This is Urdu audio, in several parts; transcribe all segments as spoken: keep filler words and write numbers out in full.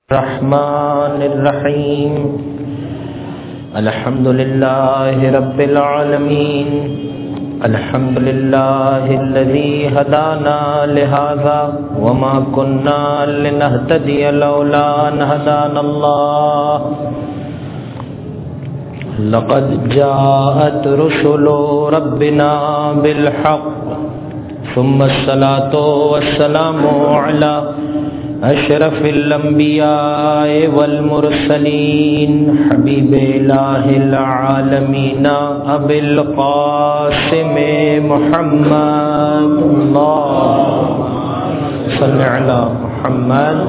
الرحمن الرحيم الحمد لله رب العالمين الحمد لله الذي هدانا لهذا وما كنا لنهتدي لولا أن هدانا الله لقد جاءت رسل ربنا بالحق ثم الصلاة والسلام على اشرف الانبیاء والمرسلین حبیب الہ العالمین ابی القاسم محمد اللهم صل علی محمد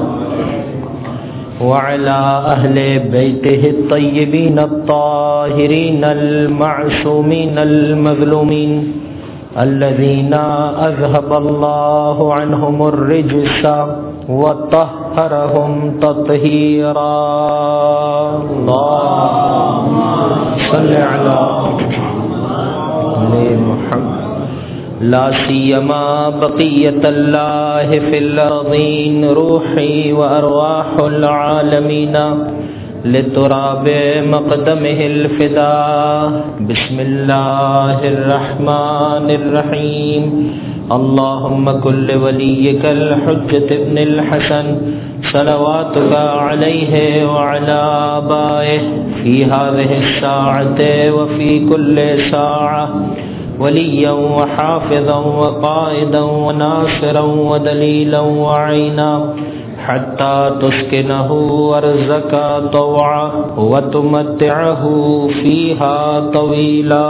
وعلى اہل بیتہ الطیبین الطاہرین المعصومین المظلومین الذين اذهب الله عنهم الرجس وطهرهم تطهيرا اللهم صل على محمد لا سيما بقية الله في الأرضين روحي وأرواح العالمين لتراب مقدمه الفداء بسم الله الرحمن الرحيم اللهم كل وليك الحجة ابن الحسن صلواتك عليه وعلى آبائه في هذه الساعة وفي كل ساعة وليا وحافظا وقائدا وناصرا ودليلا وعينا حتى تسكنه أرضك طوعا وتمتعه فيها طويلا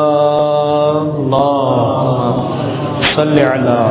اللهم صل على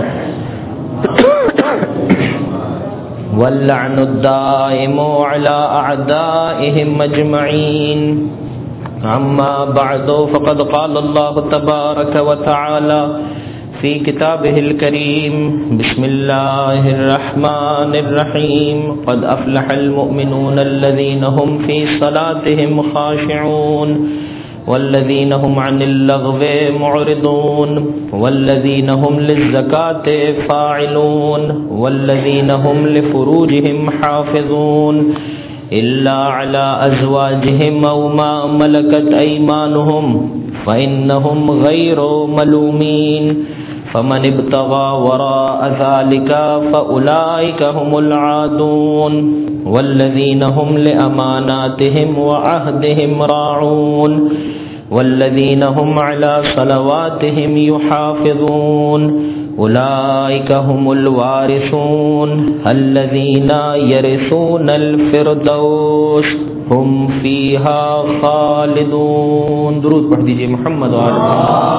واللعن الدائم على أعدائهم أجمعين أما بعد فقد قال الله تبارك وتعالى في كتابه الكريم بسم الله الرحمن الرحيم قد أفلح المؤمنون الذين هم في صلاتهم خاشعون والذين هم عن اللغو معرضون والذين هم للزكاة فاعلون والذين هم لفروجهم حافظون إلا على أزواجهم أو ما ملكت أيمانهم فإنهم غير ملومين فمن ابتغى وراء ذلك فأولئك هم العادون والذين هم لأماناتهم وعهدهم راعون والذين هم على صلواتهم يحافظون أولئك هم الوارثون الذين يرثون الفردوس هم فيها خالدون درود پڑھ دیجئے محمد و آلہ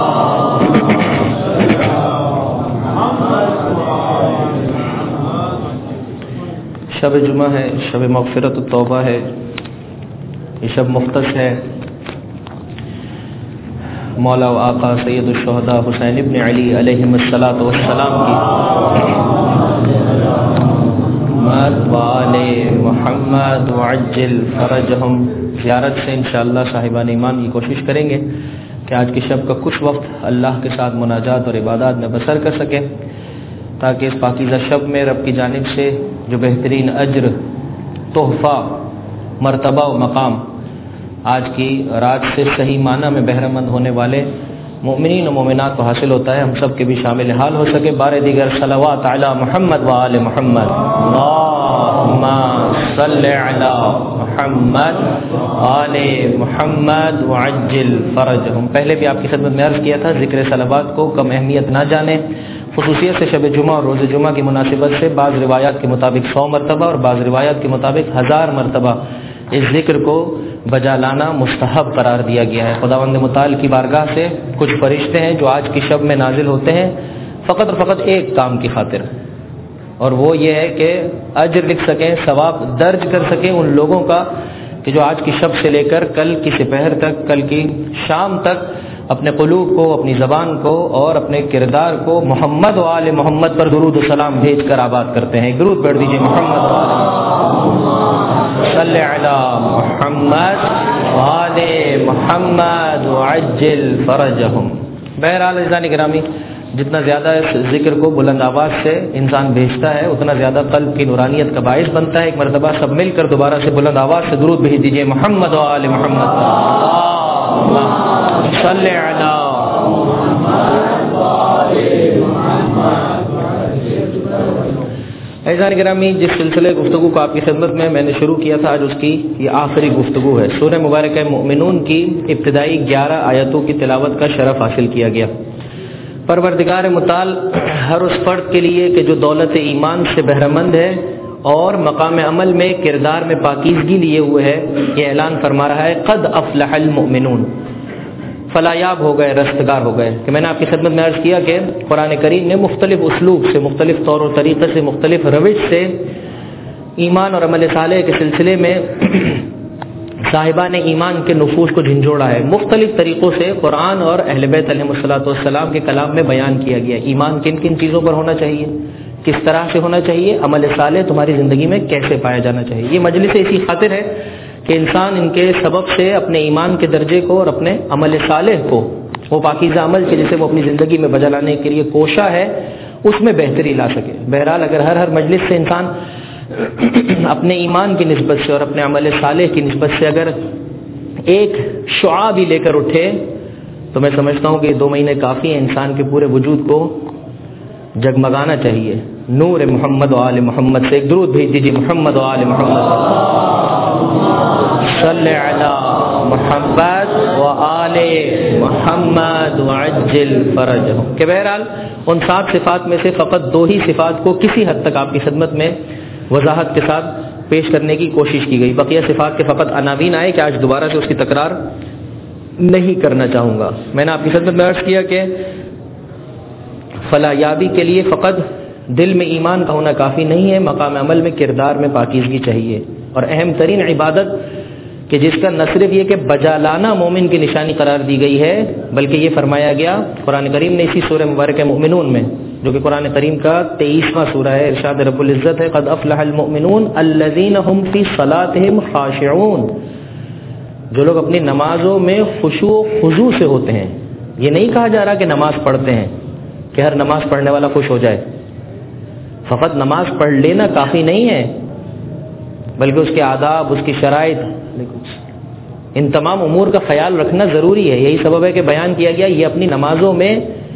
شب جمعہ ہے، شب مغفرت و توبہ ہے، یہ شب مختص ہے مولا و آقا سید الشہداء حسین ابن علی علیہ الصلاۃ والسلام کی والے محمد وعجل فرجہم زیارت سے انشاءاللہ صاحبان ایمان کی کوشش کریں گے کہ آج کی شب کا کچھ وقت اللہ کے ساتھ مناجات اور عبادات میں بسر کر سکیں تاکہ اس پاکیزہ شب میں رب کی جانب سے جو بہترین اجر، تحفہ، مرتبہ و مقام آج کی رات سے صحیح معنی میں بہرہ مند ہونے والے مومنین و مومنات کو حاصل ہوتا ہے، ہم سب کے بھی شامل حال ہو سکے۔ بار دیگر صلوات علی محمد و آل محمد اللہم صلی علی محمد آل محمد وعجل فرجہم۔ پہلے بھی آپ کی خدمت میں عرض کیا تھا ذکر صلوات کو کم اہمیت نہ جانیں، خصوصیت سے شب جمعہ اور روز جمعہ کی مناسبت سے بعض روایات کے مطابق سو مرتبہ اور بعض روایات کے مطابق ہزار مرتبہ اس ذکر کو بجا لانا مستحب قرار دیا گیا ہے۔ خداوند متعال کی بارگاہ سے کچھ فرشتے ہیں جو آج کی شب میں نازل ہوتے ہیں فقط اور فقط ایک کام کی خاطر، اور وہ یہ ہے کہ اجر لکھ سکیں، ثواب درج کر سکیں ان لوگوں کا کہ جو آج کی شب سے لے کر کل کی سپہر تک، کل کی شام تک اپنے قلوب کو، اپنی زبان کو اور اپنے کردار کو محمد و آل محمد پر درود و سلام بھیج کر آباد کرتے ہیں۔ درود پڑھ دیجیے محمد و آل صلی علی محمد و آل محمد وعجل فرجہم۔ بہرحال عزیزان گرامی، جتنا زیادہ اس ذکر کو بلند آواز سے انسان بھیجتا ہے اتنا زیادہ قلب کی نورانیت کا باعث بنتا ہے. ایک مرتبہ سب مل کر دوبارہ سے بلند آواز سے درود بھیج دیجیے. محمد و آل محمد صلی علی عزیزان گرامی، جس سلسلے گفتگو کو آپ کی خدمت میں میں نے شروع کیا تھا، آج اس کی یہ آخری گفتگو ہے. سورہ مبارکہ مؤمنون کی ابتدائی گیارہ آیتوں کی تلاوت کا شرف حاصل کیا گیا. پروردگار متعال ہر اس فرد کے لیے کہ جو دولت ایمان سے بہرمند ہے اور مقام عمل میں کردار میں پاکیزگی لیے ہوئے ہے، یہ اعلان فرما رہا ہے قد افلح المؤمنون، فلاحیاب ہو گئے، رستگار ہو گئے. کہ میں نے آپ کی خدمت میں عرض کیا کہ قرآن کریم نے مختلف اسلوب سے، مختلف طور و طریقے سے، مختلف روش سے ایمان اور عمل صالح کے سلسلے میں صاحبان ایمان کے نفوس کو جھنجھوڑا ہے. مختلف طریقوں سے قرآن اور اہل بیت علیہ الصلوۃ والسلام کے کلام میں بیان کیا گیا ایمان کن کن چیزوں پر ہونا چاہیے، کس طرح سے ہونا چاہیے، عمل صالح تمہاری زندگی میں کیسے پایا جانا چاہیے. یہ مجلس اسی خاطر ہے کہ انسان ان کے سبب سے اپنے ایمان کے درجے کو اور اپنے عمل صالح کو، وہ پاکیزہ عمل کے جسے وہ اپنی زندگی میں بجا لانے کے لیے کوشاں ہے، اس میں بہتری لا سکے. بہرحال اگر ہر ہر مجلس سے انسان اپنے ایمان کی نسبت سے اور اپنے عمل صالح کی نسبت سے اگر ایک شعاع بھی لے کر اٹھے تو میں سمجھتا ہوں کہ یہ دو مہینے کافی ہیں. انسان کے پورے وجود کو جگمگانا چاہیے. نور محمد و آل محمد سے ایک درود بھیج دیجیے. محمد و آل محمد صلی علی محمد و آل محمد وعجل فرجہم. کہ بہرحال ان سات صفات میں سے فقط دو ہی صفات کو کسی حد تک آپ کی خدمت میں وضاحت کے ساتھ پیش کرنے کی کوشش کی گئی. بقیہ صفات کے فقط عناوین آئے کہ آج دوبارہ سے اس کی تکرار نہیں کرنا چاہوں گا. میں نے آپ کی خدمت میں عرض کیا کہ فلاح یابی کے لیے فقط دل میں ایمان کا ہونا کافی نہیں ہے، مقام عمل میں کردار میں پاکیزگی چاہیے. اور اہم ترین عبادت کہ جس کا نہ صرف یہ کہ بجا لانا مومن کی نشانی قرار دی گئی ہے، بلکہ یہ فرمایا گیا قرآن کریم نے اسی سورہ مبارکہ مؤمنون میں، جو کہ قرآن کریم کا تیئیسواں سورہ ہے، ارشاد رب العزت ہے قد افلح المؤمنون الذین هم فی صلاتهم خاشعون. جو لوگ اپنی نمازوں میں خشوع و خضوع سے ہوتے ہیں. یہ نہیں کہا جا رہا کہ نماز پڑھتے ہیں کہ ہر نماز پڑھنے والا خوش ہو جائے. فقط نماز پڑھ لینا کافی نہیں ہے، بلکہ اس کے آداب، اس کی شرائط، ان تمام امور کا خیال رکھنا ضروری ہے. یہی سبب ہے کہ بیان کیا گیا یہ اپنی نمازوں میں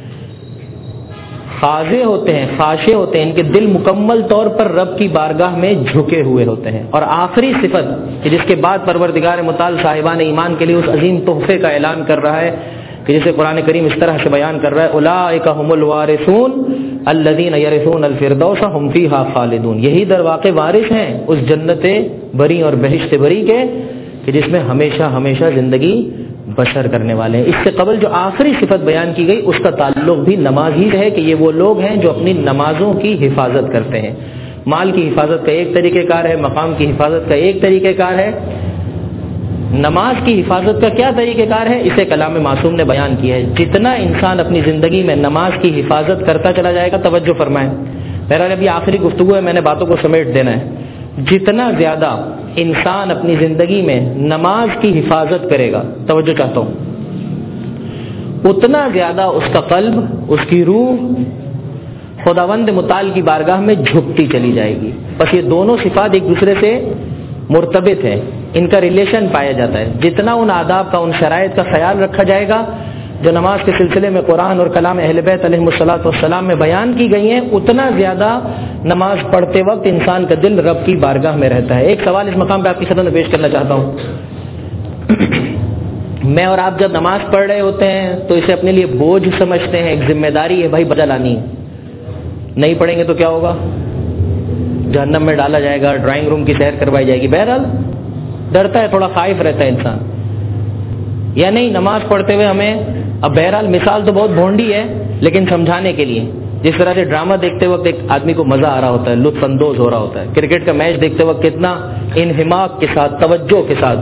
خاضع ہوتے ہیں، خاشع ہوتے ہیں، ان کے دل مکمل طور پر رب کی بارگاہ میں جھکے ہوئے ہوتے ہیں. اور آخری صفت کہ جس کے بعد پروردگار متعال صاحبان ایمان کے لیے اس عظیم تحفے کا اعلان کر رہا ہے کہ جسے قرآن کریم اس طرح سے بیان کر رہا ہے اولئک هم الوارثون الذین یرثون الفردوس هم فیہا خالدون. یہی در واقع وارث ہیں اس جنت بری اور بہشت بری کے کہ جس میں ہمیشہ ہمیشہ زندگی بسر کرنے والے ہیں. اس سے قبل جو آخری صفت بیان کی گئی اس کا تعلق بھی نماز ہی ہے کہ یہ وہ لوگ ہیں جو اپنی نمازوں کی حفاظت کرتے ہیں. مال کی حفاظت کا ایک طریقہ کار ہے، مقام کی حفاظت کا ایک طریقہ کار ہے. نماز کی حفاظت کا کیا طریقہ کار ہے اسے کلام معصوم نے بیان کیا ہے. جتنا انسان اپنی زندگی میں نماز کی حفاظت کرتا چلا جائے گا، توجہ فرمائیں، بہرحال ابھی آخری گفتگو ہے، میں نے باتوں کو سمیٹ دینا ہے. جتنا زیادہ انسان اپنی زندگی میں نماز کی حفاظت کرے گا، توجہ چاہتا ہوں، اتنا زیادہ اس کا قلب، اس کی روح خداوند متعال کی بارگاہ میں جھکتی چلی جائے گی. بس یہ دونوں صفات ایک دوسرے سے مرتبط ہیں، ان کا ریلیشن پایا جاتا ہے. جتنا ان آداب کا، ان شرائط کا خیال رکھا جائے گا جو نماز کے سلسلے میں قرآن اور کلام اہل بیت علیہ الصلوۃ والسلام میں بیان کی گئی ہیں، اتنا زیادہ نماز پڑھتے وقت انسان کا دل رب کی بارگاہ میں رہتا ہے. ایک سوال اس مقام پہ آپ کی خدمت میں پیش کرنا چاہتا ہوں. میں اور آپ جب نماز پڑھ رہے ہوتے ہیں تو اسے اپنے لیے بوجھ سمجھتے ہیں، ایک ذمہ داری ہے، بھائی بجا لانی ہے. نہیں پڑھیں گے تو کیا ہوگا؟ جہنم میں ڈالا جائے گا، ڈرائنگ روم کی سیر کروائی جائے گی. بہرحال ڈرتا ہے، تھوڑا خائف رہتا ہے انسان. یا نہیں، نماز پڑھتے ہوئے ہمیں، اب بہرحال مثال تو بہت بھونڈی ہے لیکن سمجھانے کے لیے، جس طرح سے ڈرامہ دیکھتے وقت ایک آدمی کو مزہ آ رہا ہوتا ہے، لطف اندوز ہو رہا ہوتا ہے. کرکٹ کا میچ دیکھتے وقت کتنا انہماک کے ساتھ، توجہ کے ساتھ.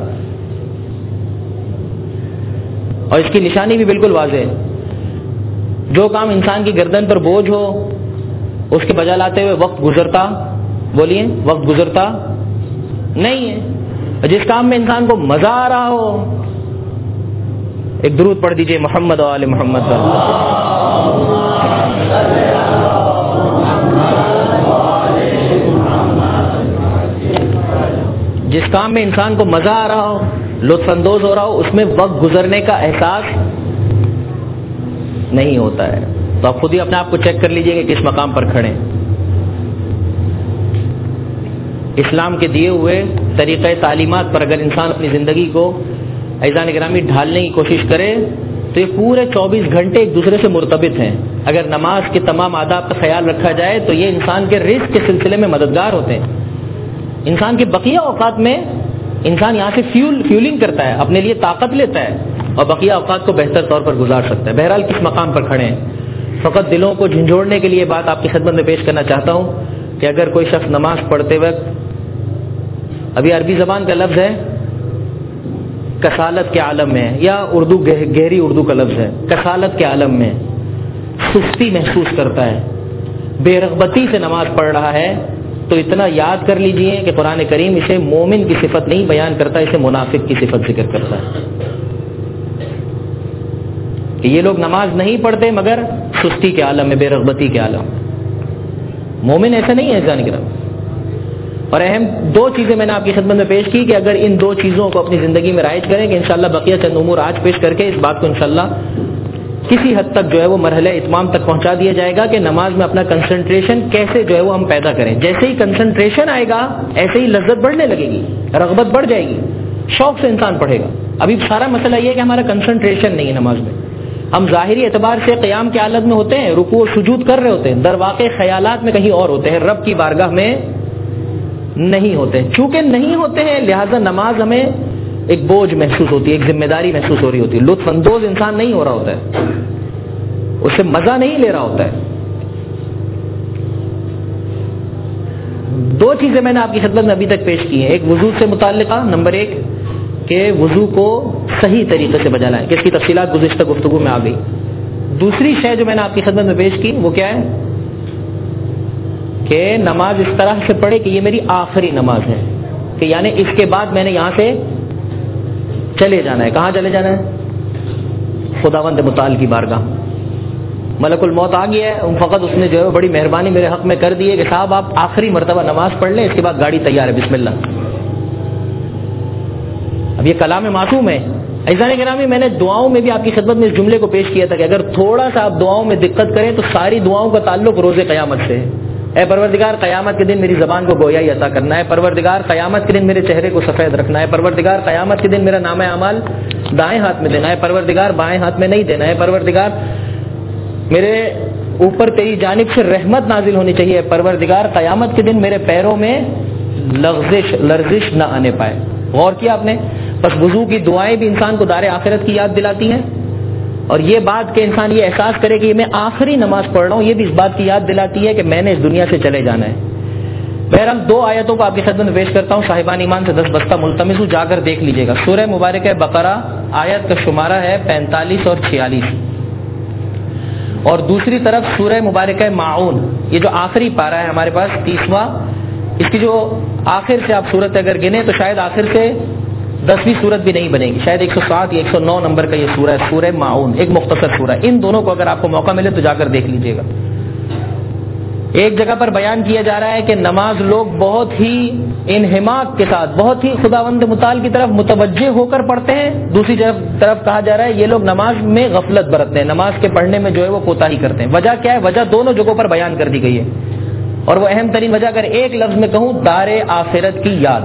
اور اس کی نشانی بھی بالکل واضح ہے. جو کام انسان کی گردن پر بوجھ ہو اس کے بجا لاتے ہوئے وقت گزرتا، بولیے، وقت گزرتا نہیں ہے. جس کام میں انسان کو مزہ آ رہا ہو، ایک درود پڑھ دیجئے محمد و آل محمد. جس کام میں انسان کو مزہ آ رہا ہو، لطف اندوز ہو رہا ہو، اس میں وقت گزرنے کا احساس نہیں ہوتا ہے. تو آپ خود ہی اپنے آپ کو چیک کر لیجئے کہ کس مقام پر کھڑے ہیں. اسلام کے دیے ہوئے طریقۂ تعلیمات پر اگر انسان اپنی زندگی کو عزیزان گرامی ڈھالنے کی کوشش کرے تو یہ پورے چوبیس گھنٹے ایک دوسرے سے مرتبط ہیں. اگر نماز کے تمام آداب کا خیال رکھا جائے تو یہ انسان کے رزق کے سلسلے میں مددگار ہوتے ہیں. انسان کے بقیہ اوقات میں انسان یہاں سے فیول فیولنگ کرتا ہے، اپنے لیے طاقت لیتا ہے اور بقیہ اوقات کو بہتر طور پر گزار سکتا ہے. بہرحال کس مقام پر کھڑے ہیں، فقط دلوں کو جھنجھوڑنے کے لیے بات آپ کی خدمت میں پیش کرنا چاہتا ہوں کہ اگر کوئی شخص نماز پڑھتے وقت، ابھی عربی زبان کا لفظ ہے کسالت کے عالم میں، یا اردو گہری اردو کا لفظ ہے کسالت کے عالم میں، سستی محسوس کرتا ہے، بے رغبتی سے نماز پڑھ رہا ہے، تو اتنا یاد کر لیجئے کہ قرآن کریم اسے مومن کی صفت نہیں بیان کرتا، اسے منافق کی صفت ذکر کرتا ہے کہ یہ لوگ نماز نہیں پڑھتے مگر سستی کے عالم میں، بے رغبتی کے عالم. مومن ایسا نہیں ہے جان گرام. اور اہم دو چیزیں میں نے آپ کی خدمت میں پیش کی کہ اگر ان دو چیزوں کو اپنی زندگی میں رائج کریں کہ انشاءاللہ بقیہ چند امور آج پیش کر کے اس بات کو انشاءاللہ کسی حد تک جو ہے وہ مرحلہ اتمام تک پہنچا دیا جائے گا کہ نماز میں اپنا کنسنٹریشن کیسے جو ہے وہ ہم پیدا کریں. جیسے ہی کنسنٹریشن آئے گا ایسے ہی لذت بڑھنے لگے گی، رغبت بڑھ جائے گی، شوق سے انسان پڑھے گا. ابھی سارا مسئلہ یہ ہے کہ ہمارا کنسنٹریشن نہیں ہے نماز میں. ہم ظاہری اعتبار سے قیام کی حالت میں ہوتے ہیں، رکوع و سجود کر رہے ہوتے ہیں، در واقع خیالات میں کہیں اور ہوتے ہیں، رب کی بارگاہ میں نہیں ہوتے ہیں. چونکہ نہیں ہوتے ہیں لہذا نماز ہمیں ایک بوجھ محسوس ہوتی ہے، ایک ذمہ داری محسوس ہو رہی ہوتی ہے. لطف اندوز انسان نہیں ہو رہا ہوتا ہے، اس سے مزہ نہیں لے رہا ہوتا ہے. دو چیزیں میں نے آپ کی خدمت میں ابھی تک پیش کی ہیں. ایک وضو سے متعلقہ، نمبر ایک کہ وضو کو صحیح طریقے سے بجا لائیں، کہ اس کی تفصیلات گزشتہ گفتگو میں آ گئی. دوسری شے جو میں نے آپ کی خدمت میں پیش کی وہ کیا ہے کہ نماز اس طرح سے پڑھے کہ یہ میری آخری نماز ہے، کہ یعنی اس کے بعد میں نے یہاں سے چلے جانا ہے. کہاں چلے جانا ہے؟ خداوند متعال کی بارگاہ. ملک الموت آ گیا ہے، فقط اس نے جو ہے بڑی مہربانی میرے حق میں کر دی ہے کہ صاحب آپ آخری مرتبہ نماز پڑھ لیں، اس کے بعد گاڑی تیار ہے، بسم اللہ. اب یہ کلام معصوم ہے. عزیزان گرامی، میں نے دعاؤں میں بھی آپ کی خدمت میں اس جملے کو پیش کیا تھا کہ اگر تھوڑا سا آپ دعاؤں میں دقت کریں تو ساری دعاؤں کا تعلق روز قیامت سے ہے. اے پروردگار قیامت کے دن میری زبان کو گویائی عطا کرنا ہے، پروردگار قیامت کے دن میرے چہرے کو سفید رکھنا ہے، پروردگار قیامت کے دن میرا نامہ اعمال دائیں ہاتھ میں دینا ہے، پروردگار بائیں ہاتھ میں نہیں دینا ہے، پروردگار میرے اوپر تیری جانب سے رحمت نازل ہونی چاہیے، پروردگار قیامت کے دن میرے پیروں میں لغزش لرزش نہ آنے پائے. غور کیا آپ نے؟ بس وضو کی دعائیں بھی انسان کو دار آخرت کی یاد دلاتی ہیں، اور یہ بات کہ انسان یہ احساس کرے کہ میں آخری نماز پڑھ رہا ہوں، یہ بھی اس بات کی یاد دلاتی ہے کہ میں نے اس دنیا سے چلے جانا ہے. بہرحال دو آیتوں کو آپ کی خدمت میں پیش کرتا ہوں، صاحبان ایمان سے دس بستہ ملتمس ہوں، جا کر دیکھ لیجیے گا. سورہ مبارکہ بقرہ آیت کا شمارہ ہے پینتالیس اور چھیالیس، اور دوسری طرف سورہ مبارکہ معون، یہ جو آخری پارہ ہے ہمارے پاس تیسواں، اس کی جو آخر سے آپ صورت اگر گنے تو شاید آخر سے دسویں صورت بھی نہیں بنے گی، شاید ایک سو سات یا ایک سو نو نمبر کا یہ سورہ ہے، سورہ معون، ایک مختصر سورہ. ان دونوں کو اگر آپ کو موقع ملے تو جا کر دیکھ لیجیے گا. ایک جگہ پر بیان کیا جا رہا ہے کہ نماز لوگ بہت ہی انہماک کے ساتھ، بہت ہی خداوند متعال کی طرف متوجہ ہو کر پڑھتے ہیں. دوسری طرف کہا جا رہا ہے یہ لوگ نماز میں غفلت برتتے ہیں، نماز کے پڑھنے میں جو ہے وہ کوتاہی کرتے ہیں. وجہ کیا ہے؟ وجہ دونوں جگہوں پر بیان کر دی گئی ہے، اور وہ اہم ترین وجہ اگر ایک لفظ میں کہوں، دار آخرت کی یاد.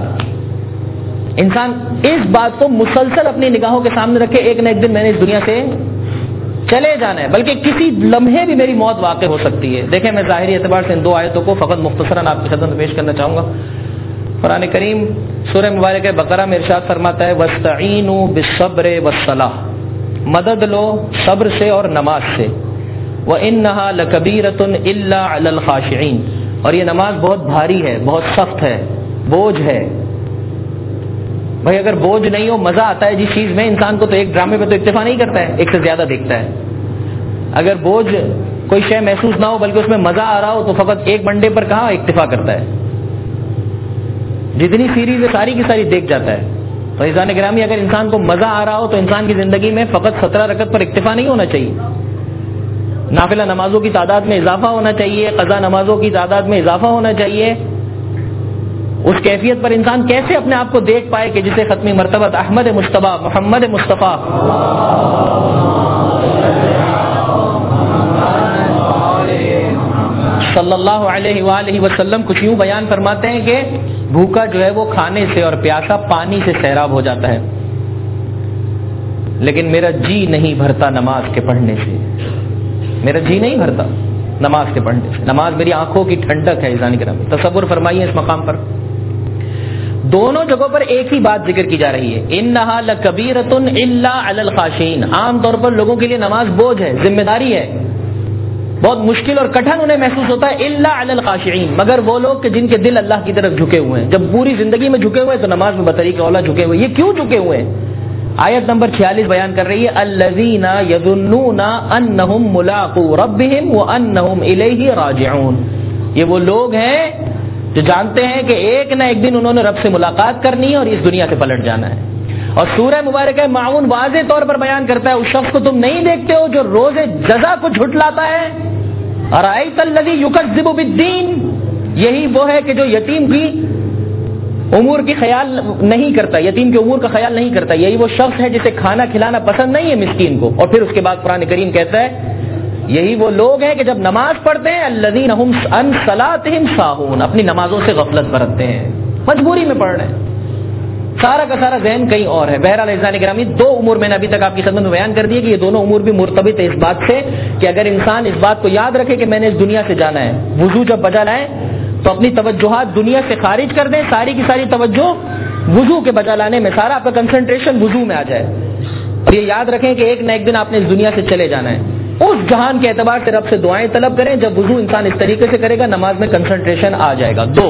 انسان اس بات کو مسلسل اپنی نگاہوں کے سامنے رکھے ایک نہ ایک دن میں نے اس دنیا سے چلے جانا ہے، بلکہ کسی لمحے بھی میری موت واقع ہو سکتی ہے. دیکھیں میں ظاہری اعتبار سے ان دو آیتوں کو فقط مختصراً آپ کی خدمت میں پیش کرنا چاہوں گا. قرآن کریم سورہ مبارکہ بقرہ میں ارشاد فرماتا ہے وَاسْتَعِینُوا بِالصَّبْرِ وَالصَّلَاةِ، مدد لو صبر سے اور نماز سے. وَإِنَّهَا لَكَبِيرَةٌ إِلَّا عَلَى الْخَاشِعِينَ، اور یہ نماز بہت بھاری ہے، بہت سخت ہے، بوجھ ہے. بھائی اگر بوجھ نہیں ہو، مزہ آتا ہے جس چیز میں، انسان کو تو ایک ڈرامے پہ تو اکتفا نہیں کرتا ہے، ایک سے زیادہ دیکھتا ہے. اگر بوجھ کوئی شے محسوس نہ ہو بلکہ اس میں مزہ آ رہا ہو تو فقط ایک بنڈے پر کہاں اکتفا کرتا ہے، جتنی سیریز ہے ساری کی ساری دیکھ جاتا ہے. تو عزیزان گرامی، اگر انسان کو مزہ آ رہا ہو تو انسان کی زندگی میں فقط سترہ رکعت پر اکتفا نہیں ہونا چاہیے. نافلہ نمازوں کی تعداد میں اضافہ ہونا چاہیے، قضا نمازوں کی تعداد میں اضافہ ہونا چاہیے. اس کیفیت پر انسان کیسے اپنے آپ کو دیکھ پائے کہ جسے ختمی مرتبہ احمد مصطفیٰ محمد مصطفیٰ صلی اللہ علیہ وآلہ وسلم کچھ یوں بیان فرماتے ہیں کہ بھوکا جو ہے وہ کھانے سے اور پیاسا پانی سے سیراب ہو جاتا ہے، لیکن میرا جی نہیں بھرتا نماز کے پڑھنے سے. میرا جی نہیں بھرتا نماز کے پڑھنے سے. نماز میری آنکھوں کی ٹھنڈک ہے. عزیزان کرام تصور فرمائیے اس مقام پر دونوں جگہوں پر ایک ہی بات ذکر کی جا رہی ہے، انہا لکبیرۃ الا علی الخاشعین. عام طور پر لوگوں کے لیے نماز بوجھ ہے، ذمہ داری ہے، بہت مشکل اور کٹھن انہیں محسوس ہوتا ہے. الا علی الخاشعین، مگر وہ لوگ کہ جن کے دل اللہ کی طرف جھکے ہوئے ہیں. جب پوری زندگی میں جھکے ہوئے ہیں تو نماز میں بطریق اولا جھکے ہوئے. یہ کیوں جھکے ہوئے ہیں؟ آیت نمبر چھیالیس بیان کر رہی ہے، الذین یظنون انہم ملاقو ربہم وانہم الیہ راجعون. یہ وہ لوگ ہیں جو جانتے ہیں کہ ایک نہ ایک دن انہوں نے رب سے ملاقات کرنی ہے اور اس دنیا سے پلٹ جانا ہے. اور سورہ مبارکہ معون واضح طور پر بیان کرتا ہے اس شخص کو تم نہیں دیکھتے ہو جو روز جزا کو جھٹلاتا ہے. ارأیت الذی یکذب بالدین، یہی وہ ہے کہ جو یتیم کی امور کی خیال نہیں کرتا، یتیم کے امور کا خیال نہیں کرتا. یہی وہ شخص ہے جسے کھانا کھلانا پسند نہیں ہے مسکین کو. اور پھر اس کے بعد قرآن کریم کہتا ہے یہی وہ لوگ ہیں کہ جب نماز پڑھتے ہیں الذین هم عن صلاتهم ساہون، اپنی نمازوں سے غفلت برتتے ہیں، مجبوری میں پڑھ رہے ہیں، سارا کا سارا ذہن کہیں اور ہے. بہرحال عزیزان گرامی دو امور میں نے ابھی تک آپ کی خدمت میں بیان کر دیے کہ یہ دونوں امور بھی مرتبط ہے اس بات سے کہ اگر انسان اس بات کو یاد رکھے کہ میں نے اس دنیا سے جانا ہے، وضو جب بجا لائیں تو اپنی توجہات دنیا سے خارج کر دیں، ساری کی ساری توجہ وضو کے بجا لانے میں، سارا آپ کا کنسنٹریشن وضو میں آ جائے. اور یہ یاد رکھیں کہ ایک نہ ایک دن آپ نے اس دنیا سے چلے جانا ہے. اس جہان کے اعتبار سے رب سے دعائیں طلب کریں. جب وضو انسان اس طریقے سے کرے گا نماز میں کنسنٹریشن آ جائے گا. دو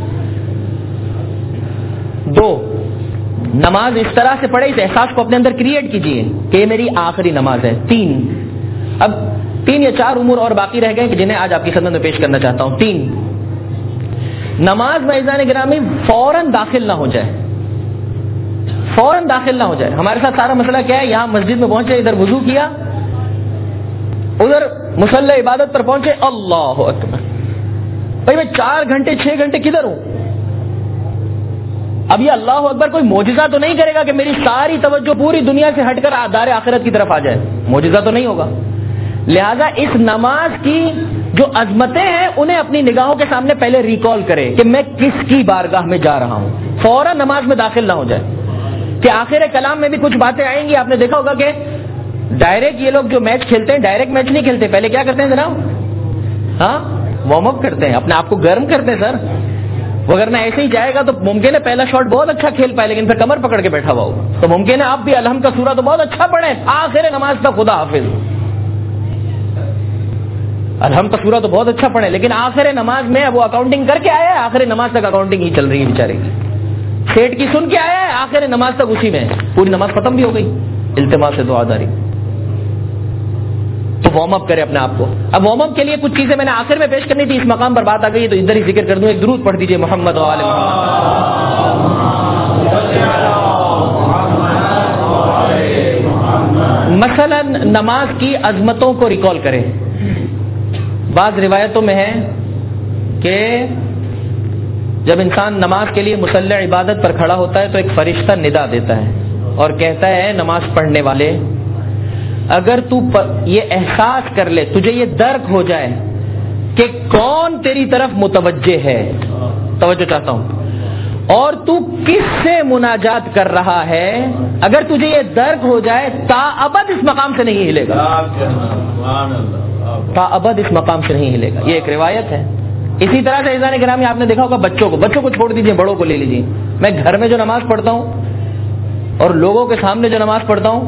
دو نماز اس طرح سے پڑھے، اس احساس کو اپنے اندر کریٹ کیجئے کہ یہ میری آخری نماز ہے. تین اب تین یا چار امور اور باقی رہ گئے کہ جنہیں آج آپ کی خدمت میں پیش کرنا چاہتا ہوں. تین، نماز میں عزیزان گرامی فوراً داخل نہ ہو جائے، فوراً داخل نہ ہو جائے. ہمارے ساتھ سارا مسئلہ کیا ہے، یہاں مسجد میں پہنچے، ادھر وضو کیا، ادھر مصلی عبادت پر پہنچے، اللہ اکبر، بھائی میں چار گھنٹے چھ گھنٹے کدھر ہوں؟ اب یہ اللہ اکبر کوئی معجزہ تو نہیں کرے گا کہ میری ساری توجہ پوری دنیا سے ہٹ کر دار آخرت کی طرف آ جائے، معجزہ تو نہیں ہوگا. لہذا اس نماز کی جو عظمتیں ہیں انہیں اپنی نگاہوں کے سامنے پہلے ریکال کرے کہ میں کس کی بارگاہ میں جا رہا ہوں. فوراً نماز میں داخل نہ ہو جائے کہ آخر کلام میں بھی کچھ باتیں آئیں گی. آپ نے دیکھا ہوگا کہ ڈائریکٹ یہ لوگ جو میچ کھیلتے ہیں ڈائریکٹ میچ نہیں کھیلتے، پہلے کیا کرتے ہیں جناب؟ ہاں وارم اپ کرتے ہیں، اپنے آپ کو گرم کرتے ہیں سر. وغیرہ ایسے ہی جائے گا تو ممکن ہے پہلا شاٹ بہت اچھا کھیل پائے لیکن پھر کمر پکڑ کے بیٹھا ہوا ہوگا. تو ممکن ہے آپ بھی الحمد کا سورہ تو بہت اچھا پڑھیں، آخر نماز تک خدا حافظ. الحمد کا سورہ تو بہت اچھا پڑھیں لیکن آخر نماز میں اب وہ اکاؤنٹنگ کر کے آیا ہے، آخر نماز تک اکاؤنٹنگ ہی چل رہی ہے بیچارے کی. سیٹ کی سن کے آیا ہے، آخر نماز تک اسی میں، پوری نماز ختم بھی ہو گئی. التماس سے دعا داری. تو وارم اپ کرے اپنے آپ کو. اب وارم اپ کے لیے کچھ چیزیں میں نے آخر میں پیش کرنی تھی، اس مقام پر بات آ گئی تو ادھر ہی ذکر کر دوں. ایک درود پڑھ دیجئے محمد و آل محمد. مثلا نماز کی عظمتوں کو ریکال کریں. بعض روایتوں میں ہے کہ جب انسان نماز کے لیے مصلی عبادت پر کھڑا ہوتا ہے تو ایک فرشتہ ندا دیتا ہے اور کہتا ہے نماز پڑھنے والے، اگر تو یہ احساس کر لے، تجھے یہ درک ہو جائے کہ کون تیری طرف متوجہ ہے، توجہ چاہتا ہوں، اور تو کس سے مناجات کر رہا ہے، اگر تجھے یہ درک ہو جائے تا ابد اس مقام سے نہیں ہلے گا، تا ابد اس مقام سے نہیں ہلے گا. یہ ایک روایت ہے. اسی طرح سے عزیزان گرامی آپ نے دیکھا ہوگا بچوں کو بچوں کو چھوڑ دیجئے، بڑوں کو لے لیجئے. میں گھر میں جو نماز پڑھتا ہوں اور لوگوں کے سامنے جو نماز پڑھتا ہوں،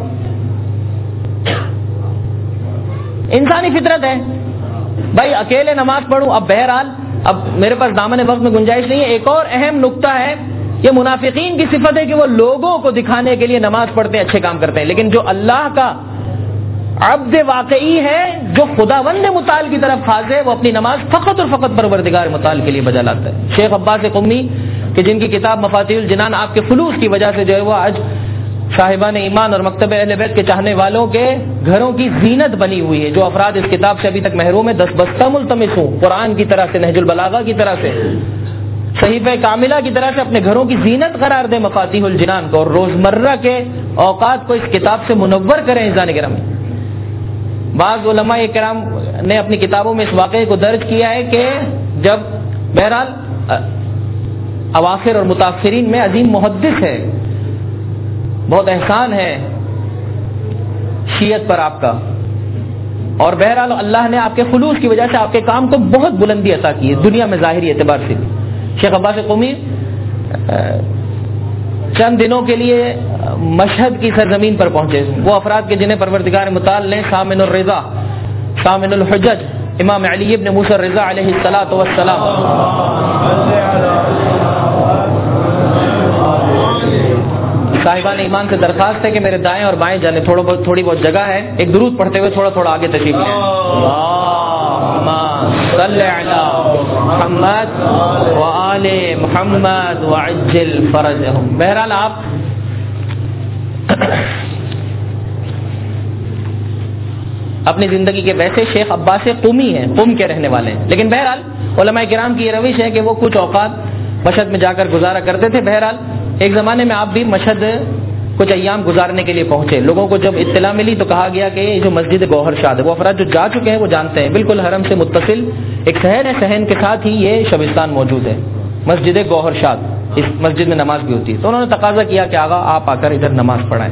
انسانی فطرت ہے بھائی اکیلے نماز پڑھوں. اب بہرحال اب میرے پاس دامن وقت میں گنجائش نہیں ہے. ایک اور اہم نقطہ ہے، یہ منافقین کی صفت ہے کہ وہ لوگوں کو دکھانے کے لیے نماز پڑھتے ہیں، اچھے کام کرتے ہیں، لیکن جو اللہ کا عبد واقعی ہے، جو خداوند متعال کی طرف خاص ہے، وہ اپنی نماز فقط اور فقط پروردگار متعال کے لیے بجا لاتا ہے. شیخ عباس قمی کہ جن کی کتاب مفاتیح الجنان آپ کے خلوص کی وجہ سے جو ہے وہ آج صاحبان ایمان اور مکتب اہل بیت کے چاہنے والوں کے گھروں کی زینت بنی ہوئی ہے. جو افراد اس کتاب سے ابھی تک محروم ہیں دس بستہ ملتمس ہوں, قرآن کی طرح سے, نہج البلاغہ کی طرح سے, صحیفہ کاملہ کی طرح سے اپنے گھروں کی زینت قرار دیں مفاتیح الجنان کو, اور روزمرہ کے اوقات کو اس کتاب سے منور کریں. عزیزان کرام, بعض علماء کرام نے اپنی کتابوں میں اس واقعے کو درج کیا ہے کہ جب بہرحال اواخر اور متاثرین میں عظیم محدث ہے, بہت احسان ہے شیعت پر آپ کا, اور بہرحال اللہ نے آپ کے خلوص کی وجہ سے آپ کے کام کو بہت بلندی عطا کی ہے دنیا میں ظاہری اعتبار سے. شیخ عباس قمی چند دنوں کے لیے مشہد کی سرزمین پر پہنچے. وہ افراد کے جنہیں پروردگار متعال نے سامن الرضا, سامن الحجج, امام علی ابن موسیٰ الرضا علیہ الصلاۃ والسلام صاحبان ایمان سے درخواست ہے کہ میرے دائیں اور بائیں جانے تھوڑا بہت تھوڑی بہت جگہ ہے, ایک درود پڑھتے ہوئے تھوڑا تھوڑا آگے تشریف لیں. اللہم صلی علی محمد وآل محمد وعجل فرجہم. بہرحال آپ اپنی زندگی کے ویسے شیخ عباس قمی ہیں, قم کے رہنے والے ہیں, لیکن بہرحال علماء کرام کی یہ روش ہے کہ وہ کچھ اوقات مشہد میں جا کر گزارا کرتے تھے. بہرحال ایک زمانے میں آپ بھی مشہد کچھ ایام گزارنے کے لیے پہنچے. لوگوں کو جب اطلاع ملی تو کہا گیا کہ یہ جو مسجد گوہر شاد ہے, وہ افراد جو جا چکے ہیں وہ جانتے ہیں, بالکل حرم سے متصل ایک صحن ہے, صحن کے ساتھ ہی یہ شبستان موجود ہے, مسجد گوہر شاد. اس مسجد میں نماز بھی ہوتی ہے. تو انہوں نے تقاضا کیا کہ آغا آپ آ کر ادھر نماز پڑھائیں.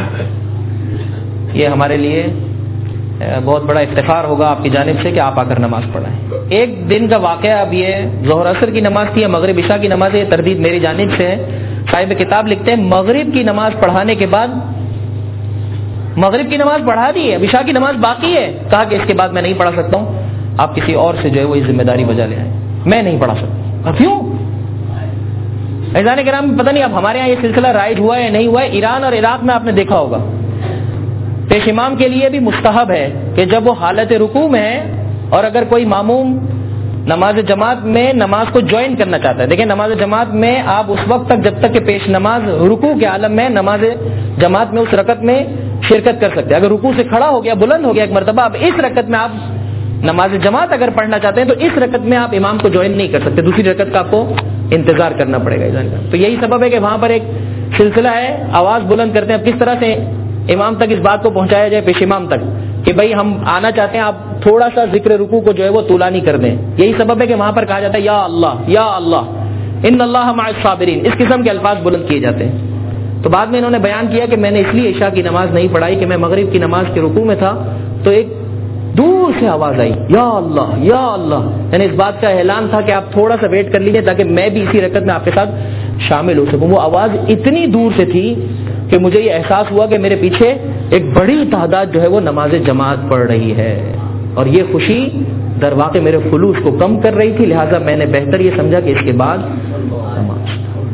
یہ ہمارے لیے بہت بڑا افتخار ہوگا آپ کی جانب سے کہ آپ آ کر نماز پڑھائیں. ایک دن کا واقعہ, اب یہ ظہر عصر کی نماز تھی یا مغرب عشاء کی نماز ہے, یہ تردید میری جانب سے ہے. صاحب کتاب لکھتے ہیں مغرب کی نماز پڑھانے کے بعد, مغرب کی نماز پڑھا دی ہے, عشاء کی نماز باقی ہے, کہا کہ اس کے بعد میں نہیں پڑھا سکتا ہوں, آپ کسی اور سے جو ہے وہ ذمہ داری بجا لے آئیں, میں نہیں پڑھا سکتا. کیوں؟ عزیزان کرام پتہ نہیں اب ہمارے یہاں یہ سلسلہ رائج ہوا ہے یا نہیں ہوا ہے. ایران اور عراق میں آپ نے دیکھا ہوگا پیش امام کے لیے بھی مستحب ہے کہ جب وہ حالت رکوع میں ہے اور اگر کوئی ماموم نماز جماعت میں نماز کو جوائن کرنا چاہتا ہے, دیکھیں نماز جماعت میں آپ اس وقت تک جب تک کہ پیش نماز رکوع کے عالم میں نماز جماعت میں اس رکعت میں شرکت کر سکتے ہیں. اگر رکوع سے کھڑا ہو گیا, بلند ہو گیا ایک مرتبہ, اب اس رکعت میں آپ نماز جماعت اگر پڑھنا چاہتے ہیں تو اس رکعت میں آپ امام کو جوائن نہیں کر سکتے, دوسری رکعت کا آپ کو انتظار کرنا پڑے گا. تو یہی سبب ہے کہ وہاں پر ایک سلسلہ ہے, آواز بلند کرتے ہیں. اب کس طرح سے امام تک اس بات کو پہنچایا جائے, پیش امام تک, کہ بھائی ہم آنا چاہتے ہیں, آپ تھوڑا سا ذکر رکوع کو جو ہے وہ طولانی کر دیں. یہی سبب ہے کہ وہاں پر کہا جاتا ہے یا اللہ یا اللہ ان اللہ مع الصابرین, اس قسم کے الفاظ بلند کیے جاتے ہیں. تو بعد میں انہوں نے بیان کیا کہ میں نے اس لیے عشاء کی نماز نہیں پڑھائی کہ میں مغرب کی نماز کے رکوع میں تھا, تو ایک دور سے آواز آئی یا اللہ یا اللہ, یعنی اس بات کا اعلان تھا کہ آپ تھوڑا سا ویٹ کر لیجیے تاکہ میں بھی اسی رکعت میں آپ کے ساتھ شامل ہو سکوں. وہ آواز اتنی دور سے تھی کہ مجھے یہ احساس ہوا کہ میرے پیچھے ایک بڑی تعداد جو ہے وہ نماز جماعت پڑھ رہی ہے, اور یہ خوشی در واقع میرے خلوص کو کم کر رہی تھی. لہٰذا میں نے بہتر یہ سمجھا کہ اس کے بعد نماز,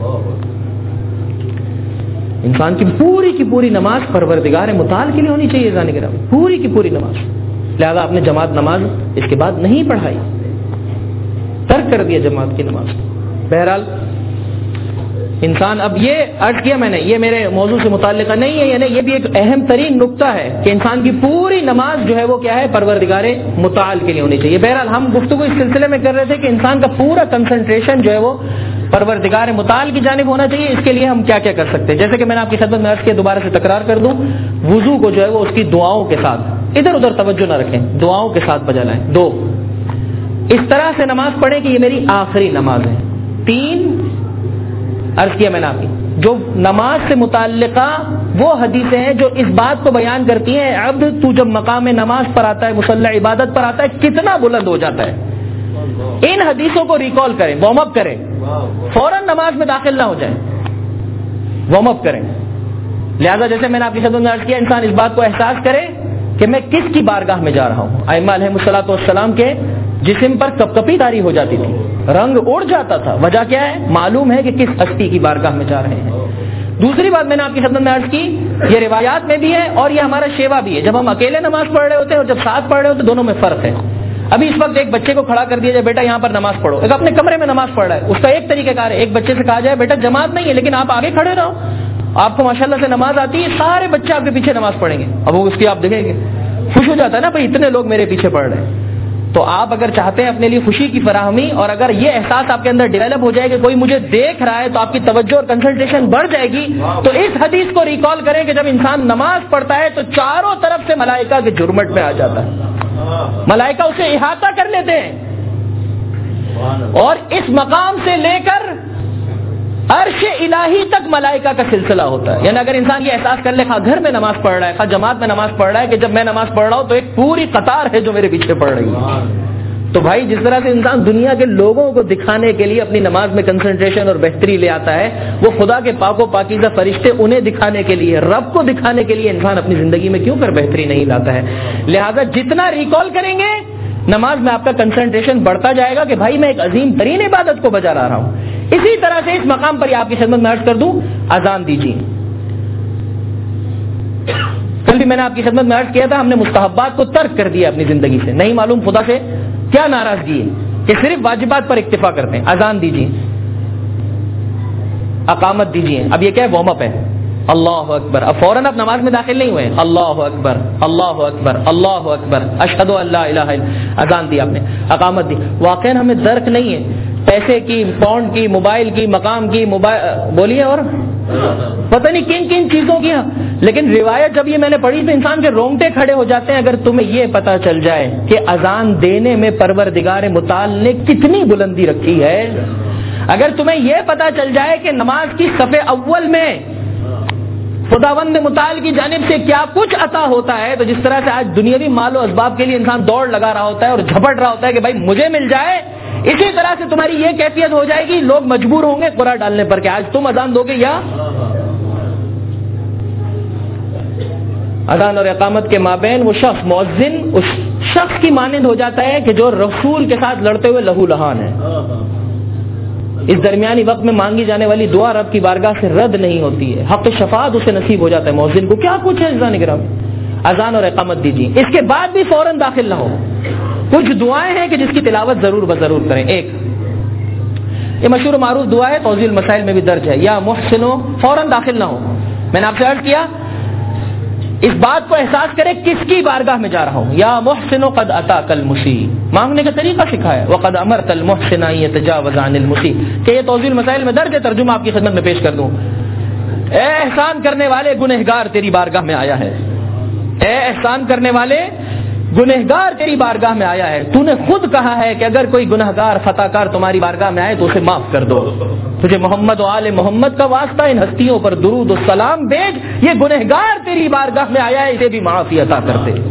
انسان کی پوری کی پوری نماز پروردگار متعال کے لیے ہونی چاہیے. جانے کے پوری کی پوری نماز, لہذا آپ نے جماعت نماز اس کے بعد نہیں پڑھائی, ترک کر دیا جماعت کی نماز. بہرحال انسان, اب یہ عرض کیا میں نے, یہ میرے موضوع سے متعلقہ نہیں ہے, یعنی یہ بھی ایک اہم ترین نقطہ ہے کہ انسان کی پوری نماز جو ہے وہ کیا ہے, پروردگار متعال کے لیے ہونی چاہیے. بہرحال ہم گفتگو اس سلسلے میں کر رہے تھے کہ انسان کا پورا کنسنٹریشن جو ہے وہ پروردگار متعال کی جانب ہونا چاہیے. اس کے لیے ہم کیا کیا کر سکتے ہیں, جیسے کہ میں نے آپ کی خدمت میں عرض کیا, دوبارہ سے تکرار کر دوں, وضو کو جو ہے وہ اس کی دعاؤں کے ساتھ, ادھر ادھر توجہ نہ رکھیں, دعاؤں کے ساتھ بجا لائیں. دو, اس طرح سے نماز پڑھیں کہ یہ میری آخری نماز ہے. تین, عرض کیا میں نے آپ کی, جو نماز سے متعلقہ وہ حدیثیں ہیں جو اس بات کو بیان کرتی ہیں عبد تو جب مقام نماز پر آتا ہے, مصلی عبادت پر آتا ہے, کتنا بلند ہو جاتا ہے. ان حدیثوں کو ریکال کریں, وارم اپ کریں, فوراً نماز میں داخل نہ ہو جائیں, وارم اپ کریں. لہذا جیسے میں نے آپ کی خدمت میں عرض کیا, انسان اس بات کو احساس کرے کہ میں کس کی بارگاہ میں جا رہا ہوں. ائمہ علیہم الصلوۃ والسلام کے جسم پر کپ کپی داری ہو جاتی تھی, رنگ اڑ جاتا تھا. وجہ کیا ہے؟ معلوم ہے کہ کس ہستی کی بارگاہ میں جا رہے ہیں. دوسری بات میں نے آپ کی خدمت میں عرض کی, یہ روایات میں بھی ہے اور یہ ہمارا شیوا بھی ہے. جب ہم اکیلے نماز پڑھ رہے ہوتے ہیں اور جب ساتھ پڑھ رہے ہوتے ہیں, دونوں میں فرق ہے. ابھی اس وقت ایک بچے کو کھڑا کر دیا جائے, بیٹا یہاں پر نماز پڑھو, ایک اپنے کمرے میں نماز پڑھ رہا ہے, اس کا ایک طریقہ کار ہے. ایک بچے سے کہا جائے بیٹا جماعت نہیں ہے لیکن آپ آگے کھڑے رہو, آپ کو ماشاءاللہ سے نماز آتی ہے, سارے بچے آپ کے پیچھے نماز پڑھیں گے, اب وہ اس کی آپ دیکھیں گے خوش ہو جاتا ہے نا, بھائی اتنے لوگ میرے پیچھے پڑھ رہے ہیں. تو آپ اگر چاہتے ہیں اپنے لیے خوشی کی فراہمی, اور اگر یہ احساس آپ کے اندر ڈیولپ ہو جائے کہ کوئی مجھے دیکھ رہا ہے, تو آپ کی توجہ اور کنسنٹریشن بڑھ جائے گی. تو اس حدیث کو ریکال کریں کہ جب انسان نماز پڑھتا ہے تو چاروں طرف سے ملائکہ کے جھرمٹ میں آ جاتا ہے, ملائکہ اسے احاطہ کر لیتے ہیں, اور اس مقام سے لے کر عرش الہی تک ملائکہ کا سلسلہ ہوتا ہے. یعنی اگر انسان یہ احساس کر لے, خواہ گھر میں نماز پڑھ رہا ہے, خواہ جماعت میں نماز پڑھ رہا ہے, کہ جب میں نماز پڑھ رہا ہوں تو ایک پوری قطار ہے جو میرے پیچھے پڑھ رہی ہے. تو بھائی جس طرح سے انسان دنیا کے لوگوں کو دکھانے کے لیے اپنی نماز میں کنسنٹریشن اور بہتری لے آتا ہے, وہ خدا کے پاک و پاکیزہ فرشتے انہیں دکھانے کے لیے, رب کو دکھانے کے لیے انسان اپنی زندگی میں کیوں کر بہتری نہیں لاتا ہے. لہذا جتنا ریکال کریں گے نماز میں آپ کا کنسنٹریشن بڑھتا جائے گا کہ بھائی میں ایک عظیم ترین عبادت کو بجا رہا ہوں. اسی طرح سے اس مقام پر آپ کی خدمت میں عرض کر دوں, اذان دیجیے. کل بھی میں نے آپ کی خدمت میں عرض کیا تھا, ہم نے مستحبات کو ترک کر دیا اپنی زندگی سے. نہیں معلوم خدا سے کیا ناراضگی ہے کہ صرف واجبات پر اکتفا کرتے ہیں. اذان دیجیے, اقامت دیجیے. اب یہ کیا ہے, وارم اپ ہے. اللہ اکبر, اب فوراً آپ نماز میں داخل نہیں ہوئے. اللہ اکبر, اللہ اکبر, اللہ اکبر, اشہد ان لا الہ الا. اذان دی آپ نے, اقامت دی. واقعا ہمیں درک نہیں ہے پیسے کی, پاؤنڈ کی, موبائل کی, مقام کی, موبائل بولیے اور پتہ نہیں کن کن چیزوں کی, لیکن روایت جب یہ میں نے پڑھی تو انسان کے رونگٹے کھڑے ہو جاتے ہیں. اگر تمہیں یہ پتہ چل جائے کہ اذان دینے میں پروردگار متعال نے کتنی بلندی رکھی ہے, اگر تمہیں یہ پتہ چل جائے کہ نماز کی صف اول میں خداوند متعال کی جانب سے کیا کچھ عطا ہوتا ہے, تو جس طرح سے آج دنیاوی مال و اسباب کے لیے انسان دوڑ لگا رہا ہوتا ہے اور جھپٹ رہا ہوتا ہے کہ بھائی مجھے مل جائے, اسی طرح سے تمہاری یہ کیفیت ہو جائے گی, لوگ مجبور ہوں گے قرآن ڈالنے پر کہ آج تم اذان دو گے. یا اذان اور اقامت کے مابین وہ شخص مؤذن اس شخص کی مانند ہو جاتا ہے کہ جو رسول کے ساتھ لڑتے ہوئے لہو لہان ہے. اس درمیانی وقت میں مانگی جانے والی دعا رب کی بارگاہ سے رد نہیں ہوتی ہے, حق شفاعت اسے نصیب ہو جاتا ہے. مؤذن کو کیا کچھ ہے اذان کرام. اذان اور اقامت دیجیے, اس کے بعد بھی فوراً داخل نہ ہو. کچھ دعائیں ہیں کہ جس کی تلاوت ضرور بضرور کریں. ایک یہ مشہور و معروف دعا ہے, توضیح المسائل میں بھی درج ہے, یا محسنو, فوراً داخل نہ ہو. میں نے آپ سے عرض کیا اس بات کو احساس کرے کس کی بارگاہ میں جا رہا ہوں. یا محسن قد اتاک المسیء, مانگنے کا طریقہ سکھایا. وقد امرت المحسن ان يتجاوز عن المسیء, کہ یہ توضیح المسائل میں درج ہے, ترجمہ آپ کی خدمت میں پیش کر دوں. اے احسان کرنے والے گنہگار تیری بارگاہ میں آیا ہے, اے احسان کرنے والے گنہگار تیری بارگاہ میں آیا ہے. تو نے خود کہا ہے کہ اگر کوئی گنہگار خطا کار تمہاری بارگاہ میں آئے تو اسے معاف کر دو. تجھے محمد و آل محمد کا واسطہ ان ہستیوں پر درود و سلام بھیج, یہ گنہگار تیری بارگاہ میں آیا ہے, اسے بھی معافی عطا کر دے.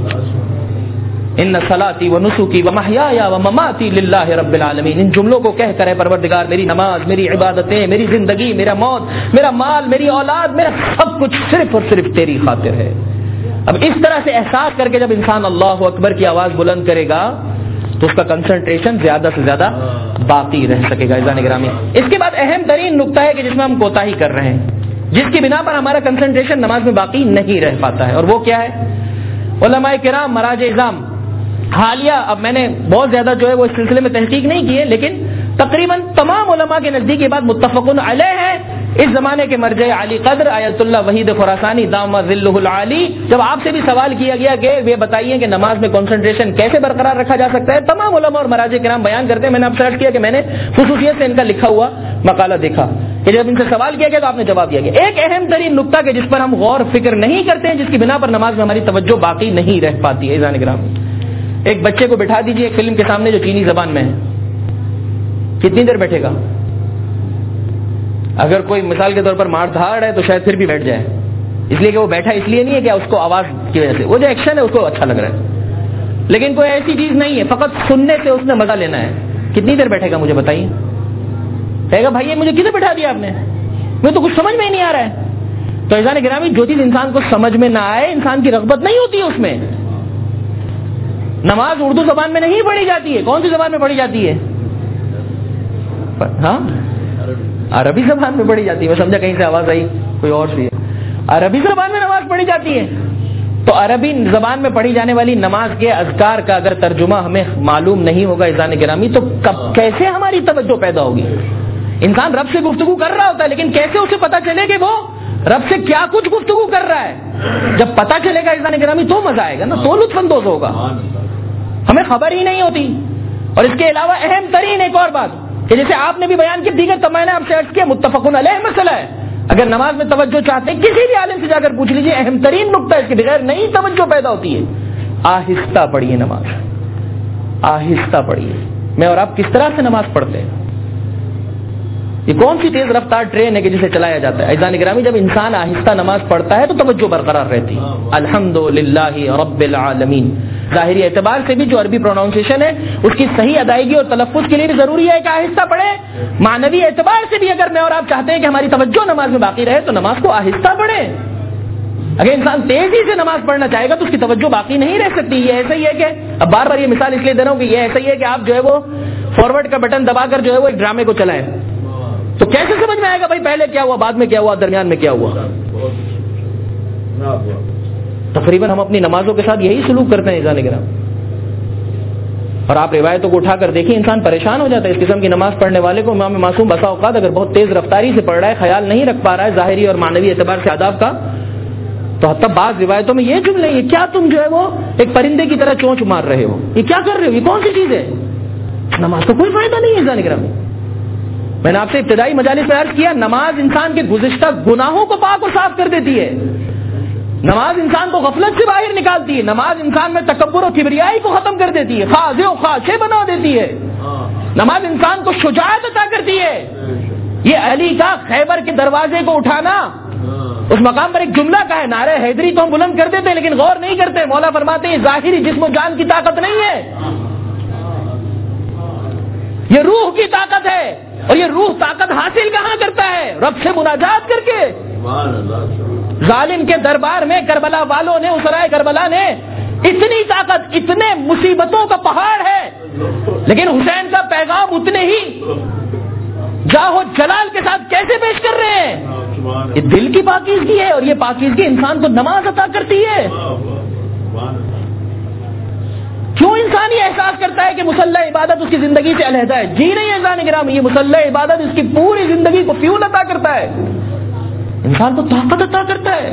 ان صلاتی و نسکی و محیایا و مماتی للہ رب العالمین. ان جملوں کو کہہ کر ہے پروردگار میری نماز, میری عبادتیں, میری زندگی, میرا موت, میرا مال, میری اولاد, میرا سب کچھ صرف اور صرف تیری خاطر ہے. اب اس طرح سے احساس کر کے جب انسان اللہ اکبر کی آواز بلند کرے گا تو اس کا کنسنٹریشن زیادہ سے زیادہ باقی رہ سکے گا. عزیزان گرامی, اس کے بعد اہم ترین نقطہ ہے کہ جس میں ہم کوتاہی کر رہے ہیں, جس کی بنا پر ہمارا کنسنٹریشن نماز میں باقی نہیں رہ پاتا ہے, اور وہ کیا ہے. علماء کرام مراجع اعظام حالیہ, اب میں نے بہت زیادہ جو ہے وہ اس سلسلے میں تحقیق نہیں کی ہے, لیکن تقریباً تمام علماء کے نزدیک یہ بات متفقن علیہ ہے. اس زمانے کے مرجع علی قدر آیت اللہ وحید خراسانی دام ظلہ العالی, جب آپ سے بھی سوال کیا گیا کہ یہ بتائیے کہ نماز میں کنسنٹریشن کیسے برقرار رکھا جا سکتا ہے, تمام علماء اور مراجع کرام بیان کرتے ہیں. میں نے آپ سے عرض کیا کہ میں نے خصوصیت سے ان کا لکھا ہوا مقالہ دیکھا کہ جب ان سے سوال کیا گیا تو آپ نے جواب دیا گیا. ایک اہم ترین نقطہ کہ جس پر ہم غور فکر نہیں کرتے ہیں, جس کی بنا پر نماز میں ہماری توجہ باقی نہیں رہ پاتی ہے. عزیزان گرامی, ایک بچے کو بٹھا دیجیے ایک فلم کے سامنے جو چینی زبان میں ہے, کتنی دیر بیٹھے گا؟ اگر کوئی مثال کے طور پر مار دھاڑ ہے تو شاید پھر بھی بیٹھ جائے, اس لیے کہ وہ بیٹھا اس لیے نہیں ہے کہ اس کو آواز کی وجہ سے, وہ جو ایکشن ہے اس کو اچھا لگ رہا ہے, لیکن کوئی ایسی چیز نہیں ہے, فقط سننے سے اس نے مزہ لینا ہے. کتنی دیر بیٹھے گا مجھے بتائیے؟ کہے گا بھائی مجھے کدھر بٹھا دیا آپ نے, مجھے تو کچھ سمجھ میں ہی نہیں آ رہا ہے. تو عزیزان گرامی, جو چیز انسان کو سمجھ میں نہ آئے انسان کی رغبت نہیں ہوتی ہے اس میں. نماز اردو زبان میں نہیں پڑھی جاتی ہے, کون سی زبان میں پڑھی جاتی ہے؟ ہاں, عربی زبان میں پڑھی جاتی ہے. میں سمجھا کہیں سے آواز آئی کوئی اور سی ہے. عربی زبان میں نماز پڑھی جاتی ہے. تو عربی زبان میں پڑھی جانے والی نماز کے اذکار کا اگر ترجمہ ہمیں معلوم نہیں ہوگا عزیزان گرامی, تو کب کیسے ہماری توجہ پیدا ہوگی؟ انسان رب سے گفتگو کر رہا ہوتا ہے, لیکن کیسے اسے پتا چلے کہ وہ رب سے کیا کچھ گفتگو کر رہا ہے. جب پتہ چلے گا عزیزان گرامی تو مزہ آئے گا نا, تو لطف اندوز ہوگا. ہمیں خبر ہی نہیں ہوتی. اور اس کے علاوہ اہم ترین ایک اور بات کہ جیسے آپ نے بھی بیان کی, دیگر تو میں نے آپ سے عرض کیا متفقن علیہ مسئلہ ہے. اگر نماز میں توجہ چاہتے ہیں کسی بھی عالم سے جا کر پوچھ لیجئے, اہم ترین نقطہ اس کے بغیر نہیں توجہ پیدا ہوتی ہے. آہستہ پڑھیے نماز, آہستہ پڑھیے. میں اور آپ کس طرح سے نماز پڑھتے ہیں؟ یہ کون سی تیز رفتار ٹرین ہے کہ جسے چلایا جاتا ہے؟ عزیزان گرامی, جب انسان آہستہ نماز پڑھتا ہے تو توجہ برقرار رہتی ہے. الحمدللہ رب العالمین. ظاہری اعتبار سے بھی جو عربی پروناؤنسیشن ہے اس کی صحیح ادائیگی اور تلفظ کے لیے بھی ضروری ہے کہ آہستہ پڑھے. معنوی اعتبار سے بھی اگر میں اور آپ چاہتے ہیں کہ ہماری توجہ نماز میں باقی رہے تو نماز کو آہستہ پڑھیں. اگر انسان تیزی سے نماز پڑھنا چاہے گا تو اس کی توجہ باقی نہیں رہ سکتی. یہ ایسا ہی ہے کہ اب بار بار یہ مثال اس لیے دے رہا ہوں کہ یہ ایسا ہی ہے کہ آپ جو ہے وہ فارورڈ کا بٹن دبا کر جو ہے وہ ایک ڈرامے کو چلائیں, تو کیسے سمجھ میں آئے گا بھائی پہلے کیا ہوا, بعد میں کیا ہوا, درمیان میں کیا ہوا؟ تقریباً ہم اپنی نمازوں کے ساتھ یہی سلوک کرتے ہیں عزیزان کرام. اور آپ روایتوں کو اٹھا کر دیکھیں, انسان پریشان ہو جاتا ہے اس قسم کی نماز پڑھنے والے کو. امام معصوم بسا اوقات اگر بہت تیز رفتاری سے پڑھ رہا ہے, خیال نہیں رکھ پا رہا ہے ظاہری اور معنوی اعتبار سے آداب کا, تو حتی بعض روایتوں میں یہ جملے, یہ کیا تم جو ہے وہ ایک پرندے کی طرح چونچ مار رہے ہو, یہ کیا کر رہے ہو, یہ کون سی چیز ہے؟ نماز کا کوئی فائدہ نہیں ہے عزیزان کرام. میں نے آپ سے ابتدائی مجالس میں عرض کیا, نماز انسان کے گزشتہ گناہوں کو پاک و صاف کر دیتی ہے. نماز انسان کو غفلت سے باہر نکالتی ہے. نماز انسان میں تکبر و کبریائی کو ختم کر دیتی ہے, خاضع و خاشع بنا دیتی ہے. نماز انسان کو شجاعت عطا کرتی ہے. یہ علی کا خیبر کے دروازے کو اٹھانا, اس مقام پر ایک جملہ کا ہے, نعرہ حیدری تو ہم بلند کر دیتے ہیں لیکن غور نہیں کرتے. مولا فرماتے ہیں ظاہری جسم و جان کی طاقت نہیں ہے, یہ روح کی طاقت ہے. اور یہ روح طاقت حاصل کہاں کرتا ہے؟ رب سے مناجات کر کے. ظالم کے دربار میں کربلا والوں نے, اسرائے کربلا نے اتنی طاقت, اتنے مصیبتوں کا پہاڑ ہے, لیکن حسین کا پیغام اتنے ہی جاہو جلال کے ساتھ کیسے پیش کر رہے ہیں؟ یہ دل کی پاکیزگی ہے, اور یہ پاکیزگی انسان کو نماز عطا کرتی ہے. کیوں انسان یہ احساس کرتا ہے کہ مسلح عبادت اس کی زندگی سے علیحدہ ہے؟ جی نہیں عزیزان گرامی, یہ مسلح عبادت اس کی پوری زندگی کو فیول عطا کرتا ہے, انسان کو طاقت عطا کرتا ہے.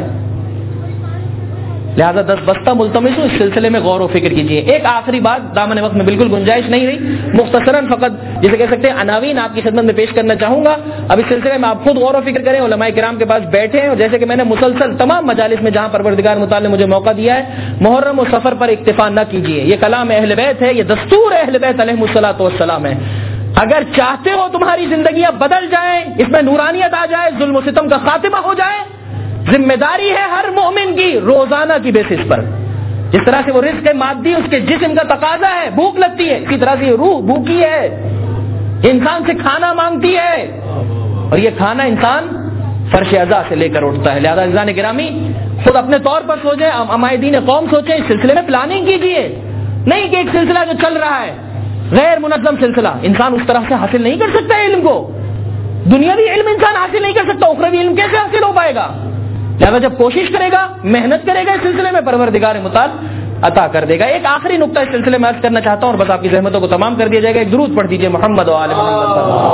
لہذا دس بستہ ملتمس ہوں, اس سلسلے میں غور و فکر کیجیے. ایک آخری بات, دامن وقت میں بالکل گنجائش نہیں رہی, مختصراً فقط جسے کہہ سکتے ہیں عناوین آپ کی خدمت میں پیش کرنا چاہوں گا. اب اس سلسلے میں آپ خود غور و فکر کریں, علماء کرام کے پاس بیٹھیں, اور جیسے کہ میں نے مسلسل تمام مجالس میں جہاں پروردگار متعال نے مجھے موقع دیا ہے, محرم و سفر پر اکتفا نہ کیجیے. یہ کلام اہل بیت ہے, یہ دستور اہل بیت علیہ الصلوۃ والسلام ہے. اگر چاہتے ہو تمہاری زندگیاں بدل جائیں, اس میں نورانیت آ جائے, ظلم و ستم کا خاتمہ ہو جائے, ذمہ داری ہے ہر مومن کی روزانہ کی بیسس پر. جس طرح سے وہ رزق مادی اس کے جسم کا تقاضا ہے, بھوک لگتی ہے, اسی طرح سے یہ روح بھوکی ہے, انسان سے کھانا مانگتی ہے, اور یہ کھانا انسان فرش اعضاء سے لے کر اٹھتا ہے. لہذا عزیزان گرامی, خود اپنے طور پر سوچیں, عمائدین قوم سوچیں, اس سلسلے میں پلاننگ کیجیے. نہیں کہ ایک سلسلہ جو چل رہا ہے غیر منظم سلسلہ, انسان اس طرح سے حاصل نہیں کر سکتا علم کو. دنیاوی علم انسان حاصل نہیں کر سکتا, اخروی علم کیسے حاصل ہو پائے گا؟ لہذا جب کوشش کرے گا, محنت کرے گا, اس سلسلے میں پروردگار متعال عطا کر دے گا. ایک آخری نقطہ اس سلسلے میں عرض کرنا چاہتا ہوں, اور بس آپ کی زحمتوں کو تمام کر دیا جائے گا. ایک درود پڑھ دیجئے محمد و آل محمد.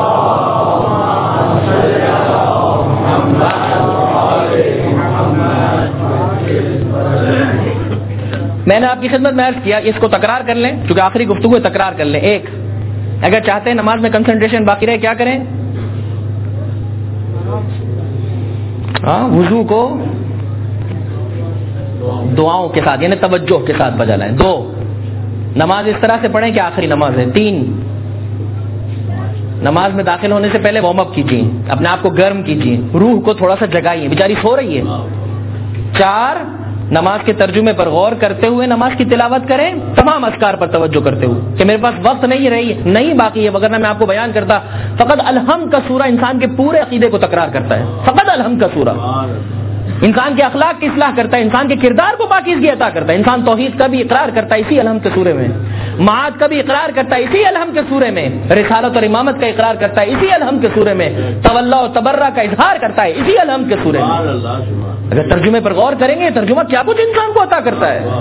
میں نے آپ کی خدمت میں عرض کیا, اس کو تکرار کر لیں, چونکہ آخری گفتگو ہے, تکرار کر لیں. ایک, اگر چاہتے ہیں نماز میں کنسنٹریشن باقی رہے, کیا کریں؟ ہاں, وضو کو دعاؤں کے ساتھ یعنی توجہ کے ساتھ بجا لائیں. دو, نماز اس طرح سے پڑھیں کہ آخری نماز ہے. تین, نماز میں داخل ہونے سے پہلے وارم اپ کیجیے, اپنے آپ کو گرم کیجیے, روح کو تھوڑا سا جگائیے, بیچاری سو رہی ہے. چار, نماز کے ترجمے پر غور کرتے ہوئے نماز کی تلاوت کریں, تمام اذکار پر توجہ کرتے ہوئے کہ میرے پاس وقت نہیں رہی نہیں باقی ہے, وگرنہ میں آپ کو بیان کرتا. فقط الحمد کا سورہ انسان کے پورے عقیدے کو تکرار کرتا ہے. فقط الحمد کا سورہ انسان کے اخلاق کی اصلاح کرتا ہے, انسان کے کردار کو پاکیزگی عطا کرتا ہے. انسان توحید کا بھی اقرار کرتا ہے اسی الحمد کے سورے میں, معاد کا بھی اقرار کرتا ہے اسی الحمد کے سورے میں, رسالت اور امامت کا اقرار کرتا ہے اسی الحمد کے سورے میں, تولا اور تبرہ کا اظہار کرتا ہے اسی الحمد کے سورے میں. اگر ترجمے پر غور کریں گے, ترجمہ کیا کچھ انسان کو عطا کرتا ہے.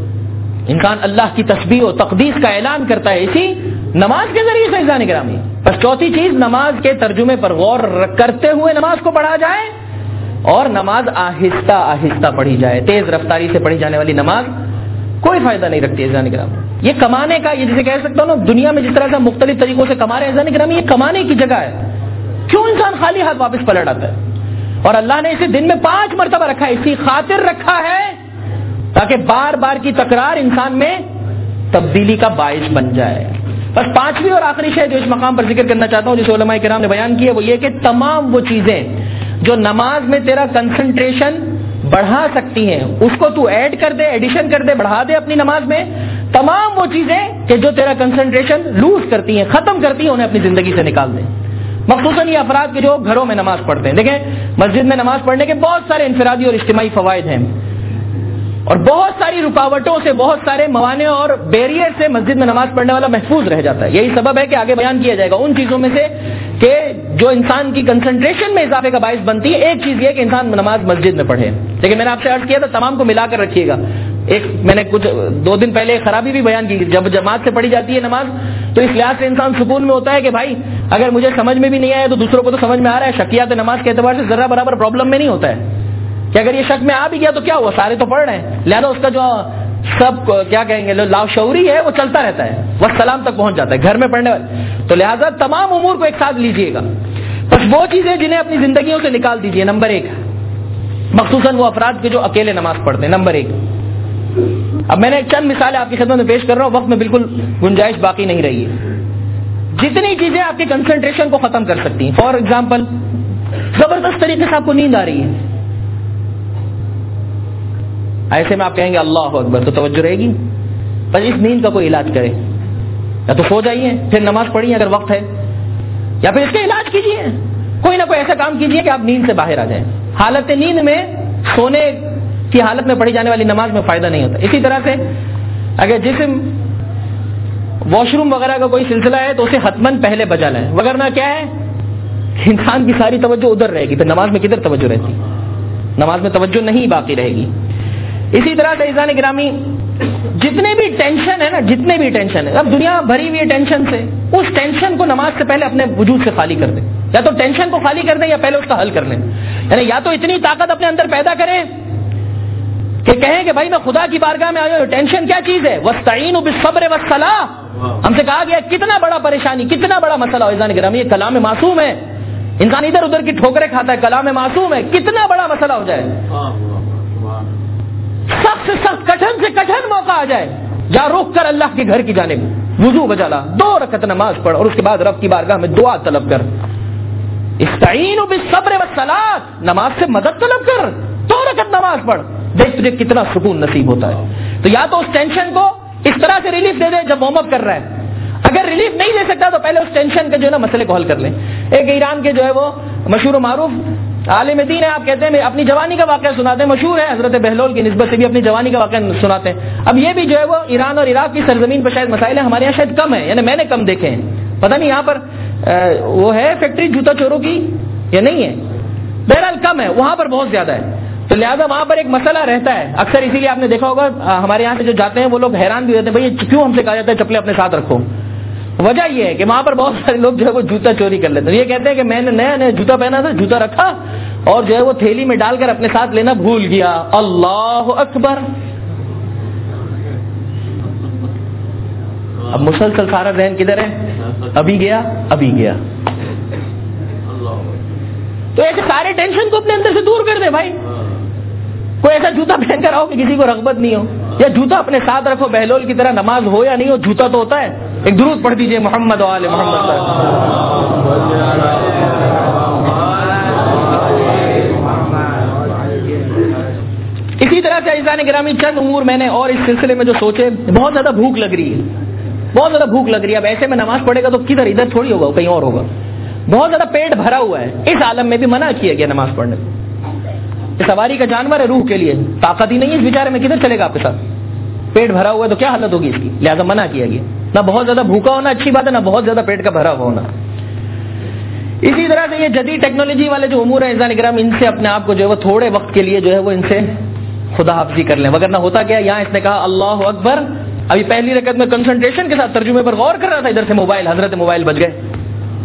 انسان اللہ کی تسبیح و تقدیس کا اعلان کرتا ہے اسی نماز کے ذریعے سے. عزیزان گرامی, بس بس چوتھی چیز، نماز کے ترجمے پر غور کرتے ہوئے نماز کو پڑھا جائے اور نماز آہستہ آہستہ پڑھی جائے. تیز رفتاری سے پڑھی جانے والی نماز کوئی فائدہ نہیں رکھتی ہے عزیزان کرام. یہ کمانے کا، یہ جسے کہہ سکتا ہوں نا، دنیا میں جس طرح سے مختلف طریقوں سے کما رہے ہیں عزیزان کرام، یہ کمانے کی جگہ ہے. کیوں انسان خالی ہاتھ واپس پلٹ آتا ہے؟ اور اللہ نے اسے دن میں پانچ مرتبہ رکھا ہے، اسی خاطر رکھا ہے تاکہ بار بار کی تکرار انسان میں تبدیلی کا باعث بن جائے. بس پانچویں اور آخری شے جو اس مقام پر ذکر کرنا چاہتا ہوں، جسے علماء کرام نے بیان کی ہے، وہ یہ کہ تمام وہ چیزیں جو نماز میں تیرا کنسنٹریشن بڑھا سکتی ہیں اس کو تو ایڈ کر دے، ایڈیشن کر دے، بڑھا دے اپنی نماز میں. تمام وہ چیزیں کہ جو تیرا کنسنٹریشن لوز کرتی ہیں، ختم کرتی ہیں، انہیں اپنی زندگی سے نکال دیں. مخصوصاً یہ افراد کے جو گھروں میں نماز پڑھتے ہیں. دیکھیں مسجد میں نماز پڑھنے کے بہت سارے انفرادی اور اجتماعی فوائد ہیں، اور بہت ساری رکاوٹوں سے، بہت سارے موانع اور بیریئر سے مسجد میں نماز پڑھنے والا محفوظ رہ جاتا ہے. یہی سبب ہے کہ آگے بیان کیا جائے گا ان چیزوں میں سے کہ جو انسان کی کنسنٹریشن میں اضافے کا باعث بنتی ہے. ایک چیز یہ کہ انسان نماز مسجد میں پڑھے. لیکن میں نے آپ سے عرض کیا تھا تمام کو ملا کر رکھیے گا. ایک میں نے کچھ دو دن پہلے ایک خرابی بھی بیان کی، جب جماعت سے پڑھی جاتی ہے نماز تو اس لحاظ سے انسان سکون میں ہوتا ہے کہ بھائی اگر مجھے سمجھ میں بھی نہیں آیا تو دوسروں کو تو سمجھ میں آ رہا ہے. شکیات نماز کے اعتبار سے ذرہ برابر پرابلم میں نہیں ہوتا ہے کہ اگر یہ شک میں آ بھی گیا تو کیا ہوا، سارے تو پڑھ رہے ہیں. لہذا اس کا جو سب کیا کہیں گے لاشعوری ہے وہ چلتا رہتا ہے، وہ سلام تک پہنچ جاتا ہے گھر میں پڑھنے والے. تو لہذا تمام امور کو ایک ساتھ لیجئے گا. بس وہ چیزیں جنہیں اپنی زندگیوں سے نکال دیجئے. نمبر ایک، مخصوصاً وہ افراد کے جو اکیلے نماز پڑھتے ہیں. نمبر ایک، اب میں نے ایک چند مثالیں آپ کی خدمت میں پیش کر رہا ہوں، وقت میں بالکل گنجائش باقی نہیں رہی ہے. جتنی چیزیں آپ کی کنسنٹریشن کو ختم کر سکتی ہیں، فار ایگزامپل زبردست طریقے سے آپ کو نیند آ رہی ہے، ایسے میں آپ کہیں گے اللہ اکبر تو توجہ رہے گی. بس اس نیند کا کوئی علاج کرے، یا تو سو جائیے پھر نماز پڑھیے اگر وقت ہے، یا پھر اس کا علاج کیجیے. کوئی نہ کوئی ایسا کام کیجیے کہ آپ نیند سے باہر آ جائیں. حالت نیند میں سونے کی حالت میں پڑھی جانے والی نماز میں فائدہ نہیں ہوتا. اسی طرح سے اگر جسم واش روم وغیرہ کا کوئی سلسلہ ہے تو اسے حتماً پہلے بجا لیں، وگرنہ کیا ہے انسان کی ساری توجہ ادھر رہے گی، پھر نماز میں کدھر توجہ رہتی، نماز میں توجہ نہیں باقی رہے گی. اسی طرح سے عزیزان گرامی جتنے بھی ٹینشن ہے نا، جتنے بھی ٹینشن ہے، اب دنیا بھری ہوئی ہے ٹینشن سے، اس ٹینشن کو نماز سے پہلے اپنے وجود سے خالی کر دیں. یا تو ٹینشن کو خالی کر دیں یا پہلے اس کا حل کر لیں. یعنی یا تو اتنی طاقت اپنے اندر پیدا کریں کہ کہیں کہ بھائی میں خدا کی بارگاہ میں آیا ہوں. ٹینشن کیا چیز ہے؟ وَاسْتَعِينُوا بِالصَّبْرِ وَالصَّلَاةِ. ہم سے کہا گیا کتنا بڑا پریشانی، کتنا بڑا مسئلہ ہو عزیزان گرامی، یہ کلام معصوم ہے. انسان ادھر ادھر کی ٹھوکریں کھاتا ہے، کلام معصوم ہے. کتنا بڑا مسئلہ ہو جائے، سخت سے سخت، کٹھن سے کٹھن موقع آ جائے، جا رک کر اللہ کے گھر کی جانب وضو بجا لا، دو رکعت نماز پڑھ اور اس کے بعد رب کی بارگاہ میں دعا طلب کر. استعینوا بالصبر والصلاۃ، نماز سے مدد طلب کر، دو رکعت نماز پڑھ، دیکھ تجھے کتنا سکون نصیب ہوتا ہے. تو یا تو اس ٹینشن کو اس طرح سے ریلیف دے دے جب وارم اپ کر رہا ہے. اگر ریلیف نہیں دے سکتا تو پہلے اس ٹینشن کے جو ہے نا مسئلے کو حل کر لیں. ایک ایران کے جو ہے وہ مشہور و معروف عالم دین ہے، آپ کہتے ہیں اپنی جوانی کا واقعہ سناتے ہیں، مشہور ہے حضرت بہلول کی نسبت سے بھی اپنی جوانی کا واقعہ سناتے ہیں. اب یہ بھی جو ہے وہ ایران اور عراق کی سرزمین پر شاید مسائل ہیں، ہمارے یہاں شاید کم ہے، یعنی میں نے کم دیکھے ہیں. پتہ نہیں یہاں پر وہ ہے فیکٹری جوتا چوروں کی یا نہیں ہے، بہرحال کم ہے، وہاں پر بہت زیادہ ہے. تو لہٰذا وہاں پر ایک مسئلہ رہتا ہے اکثر. اسی لیے آپ نے دیکھا ہوگا ہمارے یہاں سے جو جاتے ہیں وہ لوگ حیران بھی ہوتے ہیں، بھائی کیوں ہم سے کہا جاتا ہے چپلیں اپنے ساتھ رکھو. وجہ یہ ہے کہ وہاں پر بہت سارے لوگ جو ہے وہ جوتا چوری کر لیتے ہیں. یہ کہتے ہیں کہ میں نے نیا نیا جوتا پہنا تھا، جوتا رکھا اور جو ہے وہ تھیلی میں ڈال کر اپنے ساتھ لینا بھول گیا. اللہ اکبر. اب مسلسل سارا ذہن کدھر ہے؟ ابھی گیا ابھی گیا. تو ایسے سارے ٹینشن کو اپنے اندر سے دور کر دے بھائی. کوئی ایسا جوتا پہن کر آؤ کہ کسی کو رغبت نہیں ہو، یا جوتا اپنے ساتھ رکھو، بہلول کی طرح نماز ہو یا نہیں ہو جوتا تو ہوتا ہے. ایک درود پڑھ دیجئے محمد و آل محمد صلی اسی طرح سے عزیزان گرامی چند امور میں نے اور اس سلسلے میں جو سوچے. بہت زیادہ بھوک لگ رہی ہے، بہت زیادہ بھوک لگ رہی ہے. اب ایسے میں نماز پڑھے گا تو کدھر، ادھر تھوڑی ہوگا، کہیں اور ہوگا. بہت زیادہ پیٹ بھرا ہوا ہے، اس عالم میں بھی منع کیا گیا نماز پڑھنے کو. سواری کا جانور ہے، روح کے لیے طاقت ہی نہیں ہے اس بیچارے میں، کدھر چلے گا آپ کے ساتھ. پیٹ بھرا ہوا ہے تو کیا حالت ہوگی اس کی، لہذا منع کیا گیا. نہ بہت زیادہ بھوکا ہونا اچھی بات ہے، نہ بہت زیادہ پیٹ کا بھرا ہوا ہونا. اسی طرح سے یہ جدید ٹیکنالوجی والے جو امور ہیں عزیزان کرام، ان سے اپنے آپ کو جو ہے وہ تھوڑے وقت کے لیے جو ہے وہ ان سے خدا حافظی کر لیں. وگرنہ ہوتا کیا، یہاں اس نے کہا اللہ اکبر، ابھی پہلی رکعت میں کنسنٹریشن کے ساتھ ترجمے پر غور کر رہا تھا، ادھر سے موبائل، حضرت موبائل بج گئے.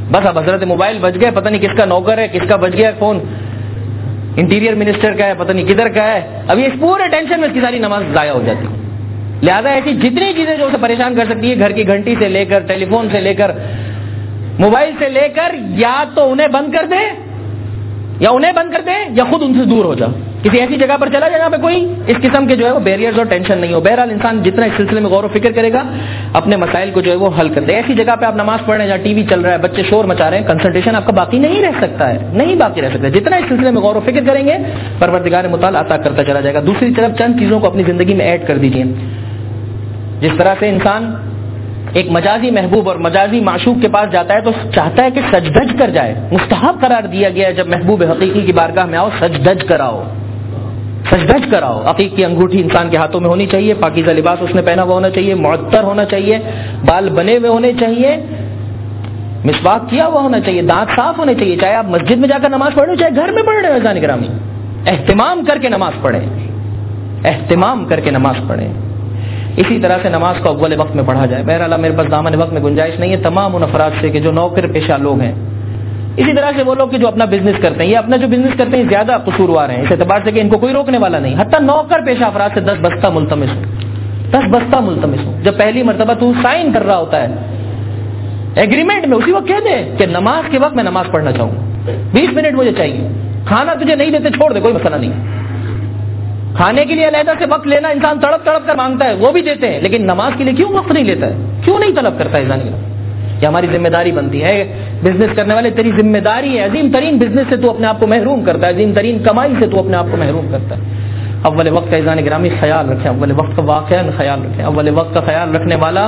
بس اب حضرت موبائل بج گئے، پتہ نہیں کس کا نوکر ہے، کس کا بج گیا فون، انٹیریئر منسٹر کا ہے، پتہ نہیں کدھر کا ہے. اب یہ اس پورے ٹینشن میں اس کی ساری نماز ضائع ہو جاتی. لہذا ایسی جتنی چیزیں جو اسے پریشان کر سکتی ہے، گھر کی گھنٹی سے لے کر، ٹیلی فون سے لے کر، موبائل سے لے کر، یا تو انہیں بند کر دے یا انہیں بند کر دے یا خود ان سے دور ہو جا. کسی ایسی جگہ پر چلا جائے جہاں پہ کوئی اس قسم کے جو ہے وہ بیریئرز اور ٹینشن نہیں ہو. بہرحال انسان جتنا اس سلسلے میں غور و فکر کرے گا اپنے مسائل کو جو ہے وہ حل کر دے. ایسی جگہ پہ آپ نماز پڑھ رہے ہیں جہاں ٹی وی چل رہا ہے، بچے شور مچا رہے ہیں، کنسنٹریشن آپ کا باقی نہیں رہ سکتا ہے، نہیں باقی رہ سکتا ہے. جتنا اس سلسلے میں غور و فکر کریں گے پروردگار متعال عطا کرتا چلا جائے گا. دوسری طرف چند چیزوں کو اپنی زندگی میں ایڈ کر دیجیے. جس طرح سے انسان ایک مجازی محبوب اور مجازی معشوق کے پاس جاتا ہے تو چاہتا ہے کہ سج دج کر جائے. مستحب قرار دیا گیا ہے جب محبوب حقیقی کی بارگاہ میں آؤ سج دج کراؤ، سج دج کراؤ. عقیق کی انگوٹھی انسان کے ہاتھوں میں ہونی چاہیے، پاکیزہ لباس اس نے پہنا ہوا ہونا چاہیے، معطر ہونا چاہیے، بال بنے ہوئے ہونے چاہیے، مسواک کیا ہوا ہونا چاہیے، دانت صاف ہونے چاہیے. چاہے آپ مسجد میں جا کر نماز پڑھ رہے ہو چاہے گھر میں پڑھ رہے ہو. عزیزان گرامی، اہتمام کر کے نماز پڑھیں، اہتمام کر کے نماز پڑھیں. اسی طرح سے نماز کو اول وقت میں پڑھا جائے. بہرحال میرے پاس دامن وقت میں گنجائش نہیں ہے تمام ان افراد سے کہ جو نوکر پیشہ لوگ ہیں، اسی طرح سے وہ لوگ کہ جو اپنا بزنس کرتے ہیں، یہ اپنا جو بزنس کرتے ہیں زیادہ قصوروار ہیں اس اعتبار سے کہ ان کو کوئی روکنے والا نہیں. حتیٰ نوکر پیشہ افراد سے دس بستہ ملتمس ہوں، دس بستہ ملتمس ہوں. جب پہلی مرتبہ تو سائن کر رہا ہوتا ہے ایگریمنٹ میں، اسی وقت کہہ دے کہ نماز کے وقت میں نماز پڑھنا چاہوں گا، بیس منٹ مجھے چاہیے. کھانا تجھے نہیں دیتے چھوڑ دے، کوئی مسئلہ نہیں. کھانے کے لیے علیحدہ سے وقت لینا انسان تڑپ تڑپ کر مانگتا ہے، وہ بھی دیتے ہیں، لیکن نماز کے لیے کیوں وقت نہیں لیتا ہے، کیوں نہیں طلب کرتا ہے؟ یہ ہماری ذمہ داری بنتی ہے. بزنس کرنے والے تیری ذمہ داری ہے. عظیم ترین بزنس سے تو اپنے آپ کو محروم کرتا ہے، عظیم ترین کمائی سے تو اپنے آپ کو محروم کرتا ہے. اول وقت کا عزیزان گرامی خیال رکھیں، اول وقت کا واقعہ خیال رکھیں. اول وقت کا خیال رکھنے والا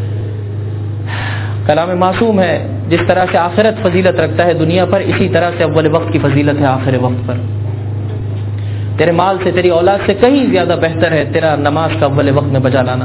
کلام معصوم ہے. جس طرح سے آخرت فضیلت رکھتا ہے دنیا پر، اسی طرح سے اول وقت کی فضیلت ہے آخر وقت پر. تیرے مال سے، تیری اولاد سے کہیں زیادہ بہتر ہے تیرا نماز کا اول وقت میں بجا لانا.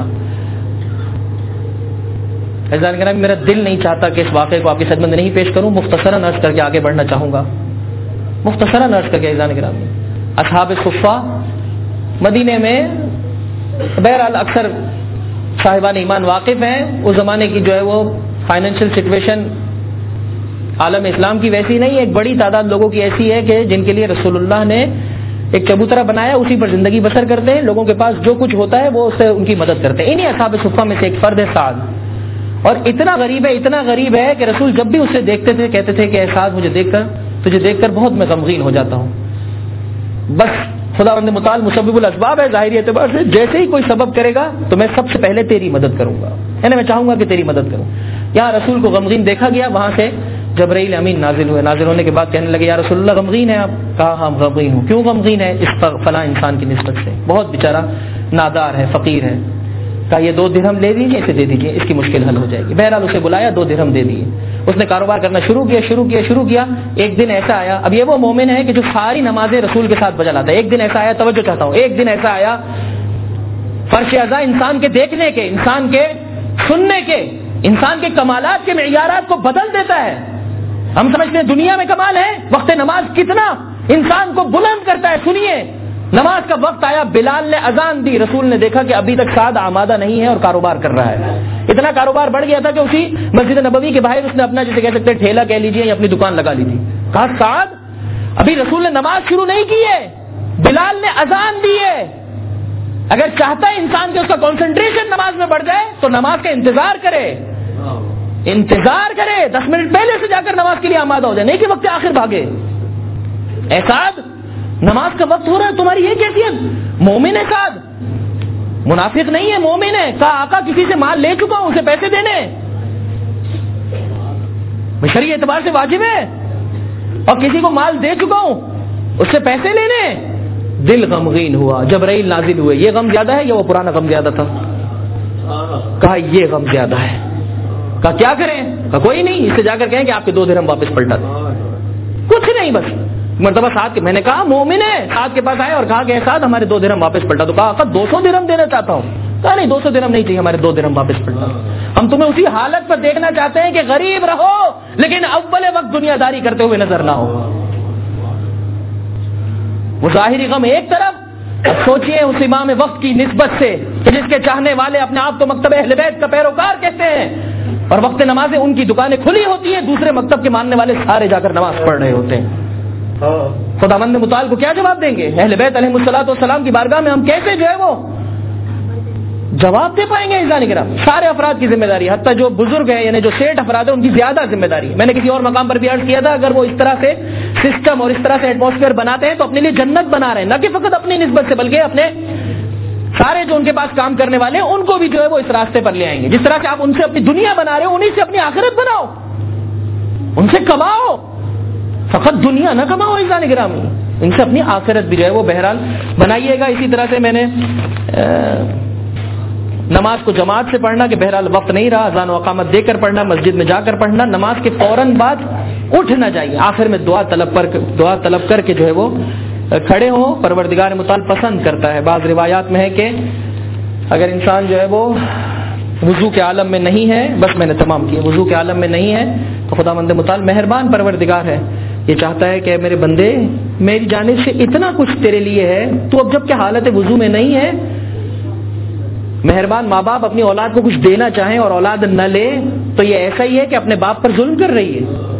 عزیزان گرامی، میرا دل نہیں چاہتا کہ اس واقعے کو آپ کی خدمت میں نہیں پیش کروں، مختصراً عرض کر کے آگے بڑھنا چاہوں گا. مختصراً عرض کر کے عزیزان گرامی، اصحاب صفہ مدینے میں، بہرحال اکثر صاحبان ایمان واقف ہیں، اس زمانے کی جو ہے وہ فائنینشیل سچویشن عالم اسلام کی ویسی نہیں ہے. ایک بڑی تعداد لوگوں کی ایسی ہے کہ جن کے لیے رسول اللہ نے ایک چبوترا بنایا، اسی پر زندگی بسر کرتے ہیں. لوگوں کے پاس جو کچھ ہوتا ہے وہ اس سے ان کی مدد کرتے ہیں. انہی اصحاب صفہ میں سے ایک فرد ہے سعد، اور اتنا غریب ہے اتنا غریب ہے کہ رسول جب بھی اسے دیکھتے تھے کہتے تھے کہ اے سعد، مجھے دیکھ کر تجھے دیکھ کر بہت میں غمگین ہو جاتا ہوں. بس خداوند متعال مسبب الاسباب ہے، ظاہری اعتبار سے جیسے ہی کوئی سبب کرے گا تو میں سب سے پہلے تیری مدد کروں گا، یعنی میں چاہوں گا کہ تیری مدد کروں. یہاں رسول کو غمگین دیکھا گیا، وہاں سے جبرائیل امین نازل ہوئے. نازل ہونے کے بعد کہنے لگے یا رسول اللہ غمگین ہے آپ؟ کہا ہاں غمگین ہوں. کیوں غمگین ہے؟ اس فلاں انسان کی نسبت سے، بہت بیچارہ نادار ہے، فقیر ہے. کہا یہ دو درہم لے دیجیے، اسے دے دیجیے، اس کی مشکل حل ہو جائے گی. بہرحال اسے بلایا، دو درہم دے دیے. اس نے کاروبار کرنا شروع کیا شروع کیا شروع کیا ایک دن ایسا آیا، اب یہ وہ مومن ہے کہ جو ساری نمازیں رسول کے ساتھ بجا لاتا ہے. ایک دن ایسا آیا، توجہ چاہتا ہوں، ایک دن ایسا آیا فرش ازا انسان کے دیکھنے کے، انسان کے سننے کے، انسان کے کمالات کے معیارات کو بدل دیتا ہے. ہم سمجھتے ہیں دنیا میں کمال ہے، وقت نماز کتنا انسان کو بلند کرتا ہے. سنیے، نماز کا وقت آیا، بلال نے اذان دی، رسول نے دیکھا کہ ابھی تک سعد آمادہ نہیں ہے اور کاروبار کر رہا ہے. اتنا کاروبار بڑھ گیا تھا کہ اسی مسجد نبوی کے باہر اس نے اپنا جسے کہہ سکتے ہیں ٹھیلا کہہ لیجیے یا اپنی دکان لگا لی تھی. کہا سعد ابھی رسول نے نماز شروع نہیں کی ہے، بلال نے اذان دی ہے. اگر چاہتا ہے انسان کہ اس کا کنسنٹریشن نماز میں بڑھ جائے تو نماز کا انتظار کرے، انتظار کرے، دس منٹ پہلے سے جا کر نماز کے لیے آمادہ ہو جائے، نہیں کہ وقت آخر بھاگے. اے سعد نماز کا وقت ہو رہا ہے، تمہاری یہ کیفیت؟ مومن ہے سعد، منافق نہیں ہے، مومن ہے. کہا آقا کسی سے مال لے چکا ہوں، اسے پیسے دینے شرعی اعتبار سے واجب ہے، اور کسی کو مال دے چکا ہوں اس سے پیسے لینے. دل غمگین ہوا، جبرائیل نازل ہوئے. یہ غم زیادہ ہے یا وہ پرانا غم زیادہ تھا؟ کہا یہ غم زیادہ ہے. کہا کیا کریں؟ کہا کوئی نہیں، اس سے جا کر کہیں کہ آپ کے دو درہم واپس پلٹا دیں. کچھ نہیں، بس مرتبہ ساتھ کے میں نے کہا مومن ہے، ساتھ کے پاس آئے اور کہا کہ ساتھ ہمارے دو درہم واپس پلٹا دو. کہا آقا دو سو درہم دینا چاہتا ہوں. کہا نہیں، دو سو درہم نہیں چاہیے، ہمارے دو درہم واپس پلٹا دو. ہم تمہیں اسی حالت پر دیکھنا چاہتے ہیں کہ غریب رہو لیکن اول وقت دنیا داری کرتے ہوئے نظر نہ ہو. وہ ظاہری غم ایک طرف، اب سوچئے اس امام وقت کی نسبت سے کہ جس کے چاہنے والے اپنے آپ کو مکتب اہل بیت کا پیروکار کہتے ہیں، اور وقت نمازیں ان کی دکانیں کھلی ہوتی ہیں, دوسرے مکتب کے ماننے والے سارے جا کر نماز پڑھ رہے ہوتے ہیں. خداوند متعال کو کیا جواب دیں گے؟ اہل بیت علیہ الصلوۃ والسلام کی بارگاہ میں ہم کیسے جو ہے وہ جواب دے پائیں گے؟ عزیزان کرام, سارے افراد کی ذمہ داری, حتیٰ جو بزرگ ہیں یعنی جو سیٹ افراد ہیں ان کی زیادہ ذمہ داری ہے. میں نے کسی اور مقام پر بھی عرض کیا تھا, اگر وہ اس طرح سے سسٹم اور اس طرح سے ایٹماسفیئر بناتے ہیں تو اپنے لیے جنت بنا رہے ہیں, نہ کہ فقط اپنی نسبت سے بلکہ اپنے سارے جو ان کے پاس کام کرنے والے ہیں ان کو بھی جو ہے وہ اس راستے پر لے آئیں گے. جس طرح سے آپ ان سے اپنی دنیا بنا رہے ہو, انہیں سے اپنی آخرت بناؤ, ان سے کماؤ, فقط دنیا نہ کماؤ. عزیزان گرامی, ان سے اپنی آخرت بھی جو ہے وہ بہرحال بنائیے گا. اسی طرح سے میں نے نماز کو جماعت سے پڑھنا کہ بہرحال وقت نہیں رہا, اذان و اقامت دے کر پڑھنا, مسجد میں جا کر پڑھنا, نماز کے فوراً بعد اٹھ نہ جائیے, آخر میں دعا طلب پر دعا طلب کر کے جو ہے وہ کھڑے ہوں. پروردگار متعال پسند کرتا ہے. بعض روایات میں ہے کہ اگر انسان جو ہے وہ وضو کے عالم میں نہیں ہے, بس میں نے تمام کیا, وضو کے عالم میں نہیں ہے تو خداوند متعال مہربان پروردگار ہے, یہ چاہتا ہے کہ میرے بندے میری جانب سے اتنا کچھ تیرے لیے ہے, تو اب جب کہ حالت وضو میں نہیں ہے, مہربان ماں باپ اپنی اولاد کو کچھ دینا چاہیں اور اولاد نہ لے تو یہ ایسا ہی ہے کہ اپنے باپ پر ظلم کر رہی ہے.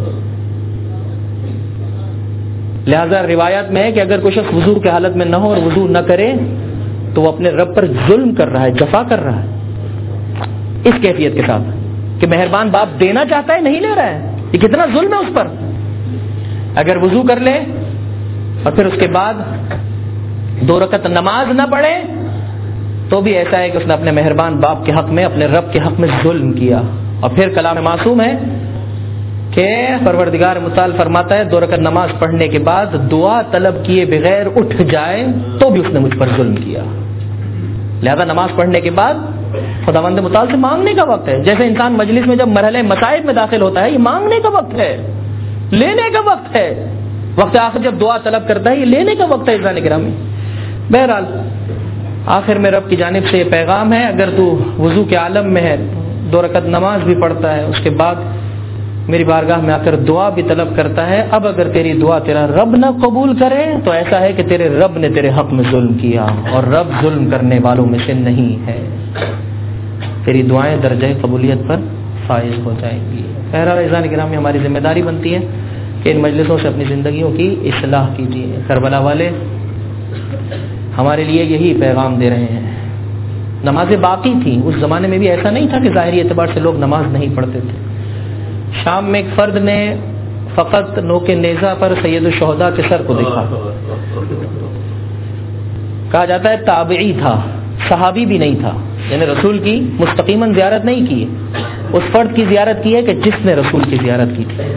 لہذا روایات میں ہے کہ اگر کوئی شخص وضو کی حالت میں نہ ہو اور وضو نہ کرے تو وہ اپنے رب پر ظلم کر رہا ہے, جفا کر رہا ہے, اس کیفیت کے ساتھ کہ مہربان باپ دینا چاہتا ہے نہیں لے رہا ہے. یہ کتنا ظلم ہے اس پر. اگر وضو کر لے اور پھر اس کے بعد دو رکعت نماز نہ پڑھے تو بھی ایسا ہے کہ اس نے اپنے مہربان باپ کے حق میں, اپنے رب کے حق میں ظلم کیا. اور پھر کلام معصوم ہے کہ پروردگار متعال فرماتا ہے دو رکعت نماز پڑھنے کے بعد دعا طلب کیے بغیر اٹھ جائے تو بھی اس نے مجھ پر ظلم کیا. لہذا نماز پڑھنے کے بعد خداوند متعال سے مانگنے کا وقت ہے. جیسے انسان مجلس میں جب مرحلے مصائب میں داخل ہوتا ہے, یہ مانگنے کا وقت ہے, لینے کا وقت ہے. وقت آخر جب دعا طلب کرتا ہے یہ لینے کا وقت ہے. عزیزان گرامی, بہرحال آخر میں رب کی جانب سے یہ پیغام ہے, اگر تو وضو کے عالم میں ہے, دو رکعت نماز بھی پڑھتا ہے, اس کے بعد میری بارگاہ میں آ کر دعا بھی طلب کرتا ہے, اب اگر تیری دعا تیرا رب نہ قبول کرے تو ایسا ہے کہ تیرے رب نے تیرے حق میں ظلم کیا, اور رب ظلم کرنے والوں میں سے نہیں ہے. تیری دعائیں درجہ قبولیت پر فائز ہو جائیں گی. بہرحال عزیزان گرامی, ہماری ذمہ داری بنتی ہے کہ ان مجلسوں سے اپنی زندگیوں کی اصلاح کیجیے. کربلا والے ہمارے لیے یہی پیغام دے رہے ہیں. نمازیں باقی تھیں, اس زمانے میں بھی ایسا نہیں تھا کہ ظاہری اعتبار سے لوگ نماز نہیں پڑھتے تھے. شام میں ایک فرد نے فقط نوک نیزہ پر سید الشہداء کے سر کو دیکھا. کہا جاتا ہے تابعی تھا, صحابی بھی نہیں تھا, یعنی رسول کی مستقیماً زیارت نہیں کی, اس فرد کی زیارت کی ہے کہ جس نے رسول کی زیارت کی تھی.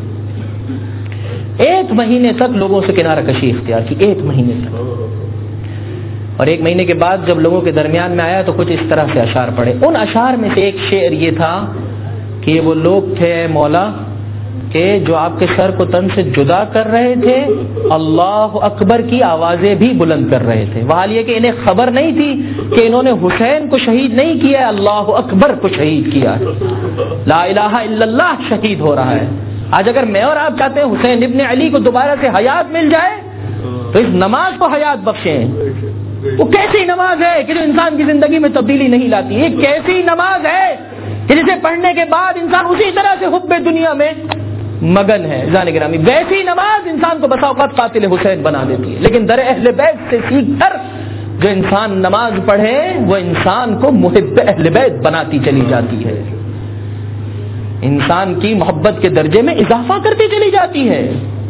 ایک مہینے تک لوگوں سے کنارہ کشی اختیار کی, ایک مہینے تک. اور ایک مہینے کے بعد جب لوگوں کے درمیان میں آیا تو کچھ اس طرح سے اشعار پڑھے. ان اشعار میں سے ایک شعر یہ تھا کہ یہ وہ لوگ تھے مولا کہ جو آپ کے سر کو تن سے جدا کر رہے تھے, اللہ اکبر کی آوازیں بھی بلند کر رہے تھے. وحال یہ کہ انہیں خبر نہیں تھی کہ انہوں نے حسین کو شہید نہیں کیا, اللہ اکبر کو شہید کیا. لا الہ الا اللہ شہید ہو رہا ہے. آج اگر میں اور آپ چاہتے ہیں حسین ابن علی کو دوبارہ سے حیات مل جائے تو اس نماز کو حیات بخشیں. وہ کیسی نماز ہے کہ جو انسان کی زندگی میں تبدیلی نہیں لاتی؟ یہ کیسی نماز ہے کہ جسے پڑھنے کے بعد انسان اسی طرح سے حب دنیا میں مگن ہے. جان گرامی, ویسی نماز انسان کو بسا اوقات قاتل حسین بنا دیتی ہے. لیکن در اہل بیت سے سیکھ کر جو انسان نماز پڑھے وہ انسان کو محب اہل بیت بناتی چلی جاتی ہے, انسان کی محبت کے درجے میں اضافہ کرتی چلی جاتی ہے.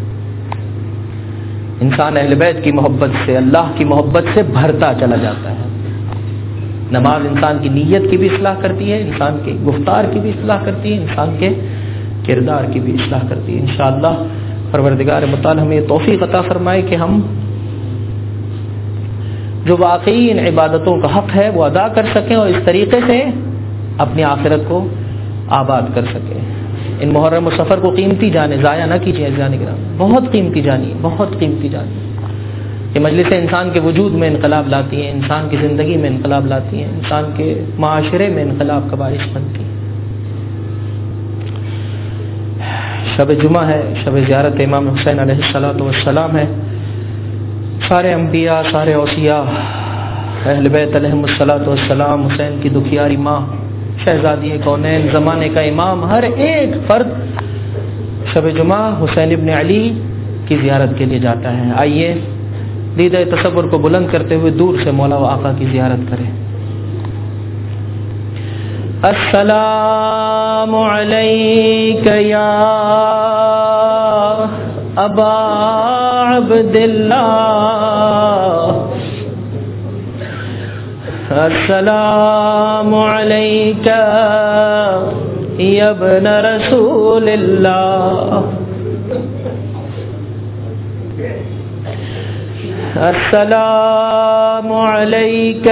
انسان اہل بیت کی محبت سے, اللہ کی محبت سے بھرتا چلا جاتا ہے. نماز انسان کی نیت کی بھی اصلاح کرتی ہے, انسان کے گفتار کی بھی اصلاح کرتی ہے, انسان کے کردار کی بھی اصلاح کرتی ہے. انشاءاللہ پروردگار متعال ہمیں یہ توفیق عطا فرمائے کہ ہم جو واقعی ان عبادتوں کا حق ہے وہ ادا کر سکیں اور اس طریقے سے اپنی آخرت کو آباد کر سکیں. ان محرم و سفر کو قیمتی جانے, ضائع نہ کیجیے. جانے گرام بہت قیمتی جانی, بہت قیمتی جانی. یہ مجلسیں انسان کے وجود میں انقلاب لاتی ہیں, انسان کی زندگی میں انقلاب لاتی ہیں, انسان کے معاشرے میں انقلاب کا باعث بنتی ہیں. شب جمعہ ہے, شب زیارت امام حسین علیہ الصلوۃ والسلام ہے. سارے انبیاء, سارے اوصیاء, اہل بیت علیہم الصلوۃ والسلام, حسین کی دکھیاری ماں شہزادی کونین، زمانے کا امام، ہر ایک فرد شب جمعہ حسین ابن علی کی زیارت کے لیے جاتا ہے. آئیے دیدہ تصور کو بلند کرتے ہوئے دور سے مولا و آقا کی زیارت کریں. السلام علیک یا ابا عبداللہ، السلام علیک یا ابن رسول اللہ، السلام علیک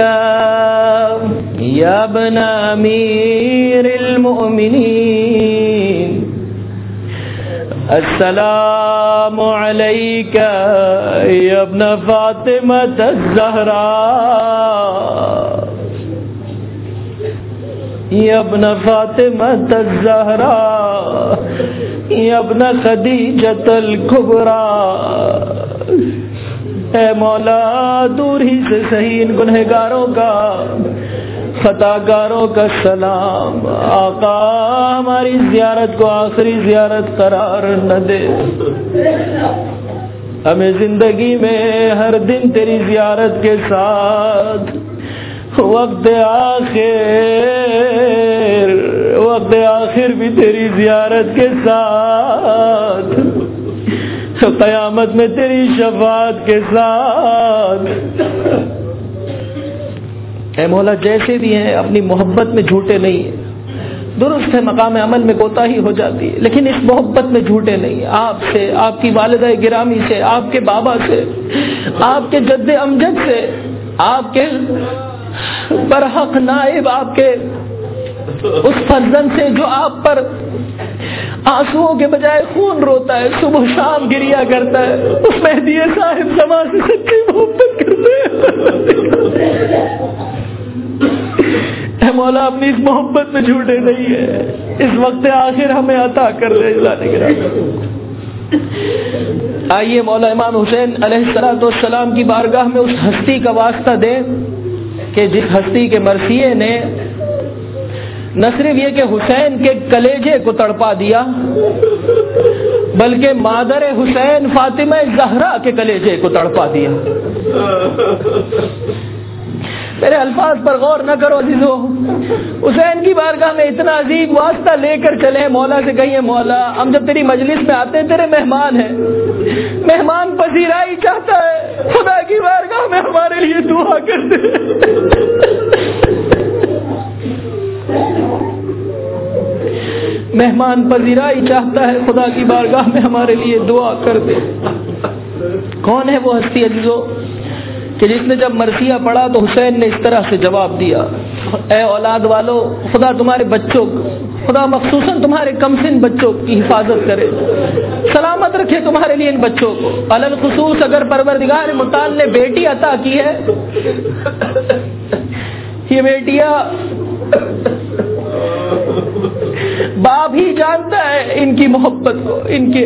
یا ابن امیر المؤمنین، السلام علیک یا ابن فاطمہ الزہراء، یا ابن فاطمہ الزہراء، یا ابن خدیجۃ الکبریٰ. اے مولا دور ہی سے صحیح ان گنہگاروں کا، خطا کاروں کا سلام. آقا ہماری زیارت کو آخری زیارت قرار نہ دے، ہمیں زندگی میں ہر دن تیری زیارت کے ساتھ وقت آخر وقت آخر بھی تیری زیارت کے ساتھ، قیامت میں تیری شفاعت کے ساتھ. اے مولا جیسے بھی ہیں اپنی محبت میں جھوٹے نہیں ہیں. درست ہے مقام عمل میں کوتاہی ہو جاتی ہے، لیکن اس محبت میں جھوٹے نہیں. آپ سے، آپ کی والدہ گرامی سے، آپ کے بابا سے، آپ کے جد امجد سے، آپ کے برحق نائب، آپ کے اس فرزند سے جو آپ پر آنسوؤں کے بجائے خون روتا ہے، صبح شام گریا کرتا ہے، اس مہدی صاحب زمان سے سچی محبت کرتے ہیں. اے مولا اپنی اس محبت میں جھوٹے نہیں ہے، اس وقت آخر ہمیں عطا کر دے. آئیے مولا امام حسین علیہ الصلوۃ والسلام کی بارگاہ میں اس ہستی کا واسطہ دیں کہ جس ہستی کے مرثیے نے نہ صرف یہ کہ حسین کے کلیجے کو تڑپا دیا، بلکہ مادر حسین فاطمہ زہرا کے کلیجے کو تڑپا دیا. میرے الفاظ پر غور نہ کرو عزیزو، حسین کی بارگاہ میں اتنا عظیم واسطہ لے کر چلے. مولا سے کہیے مولا ہم جب تیری مجلس میں آتے ہیں تیرے مہمان ہیں، مہمان پذیرائی چاہتا ہے، خدا کی بارگاہ میں ہمارے لیے دعا کر دے. مہمان پذیرائی چاہتا ہے، خدا کی بارگاہ میں ہمارے لیے دعا کر دے. کون ہے وہ ہستی عزیزو کہ جس نے جب مرثیہ پڑھا تو حسین نے اس طرح سے جواب دیا، اے اولاد والو، خدا تمہارے بچوں کو، خدا مخصوصاً تمہارے کمسن بچوں کی حفاظت کرے، سلامت رکھے تمہارے لیے ان بچوں کو. علل خصوص اگر پروردگار متعال نے بیٹی عطا کی ہے، یہ بیٹیاں باپ ہی جانتا ہے ان کی محبت کو، ان کے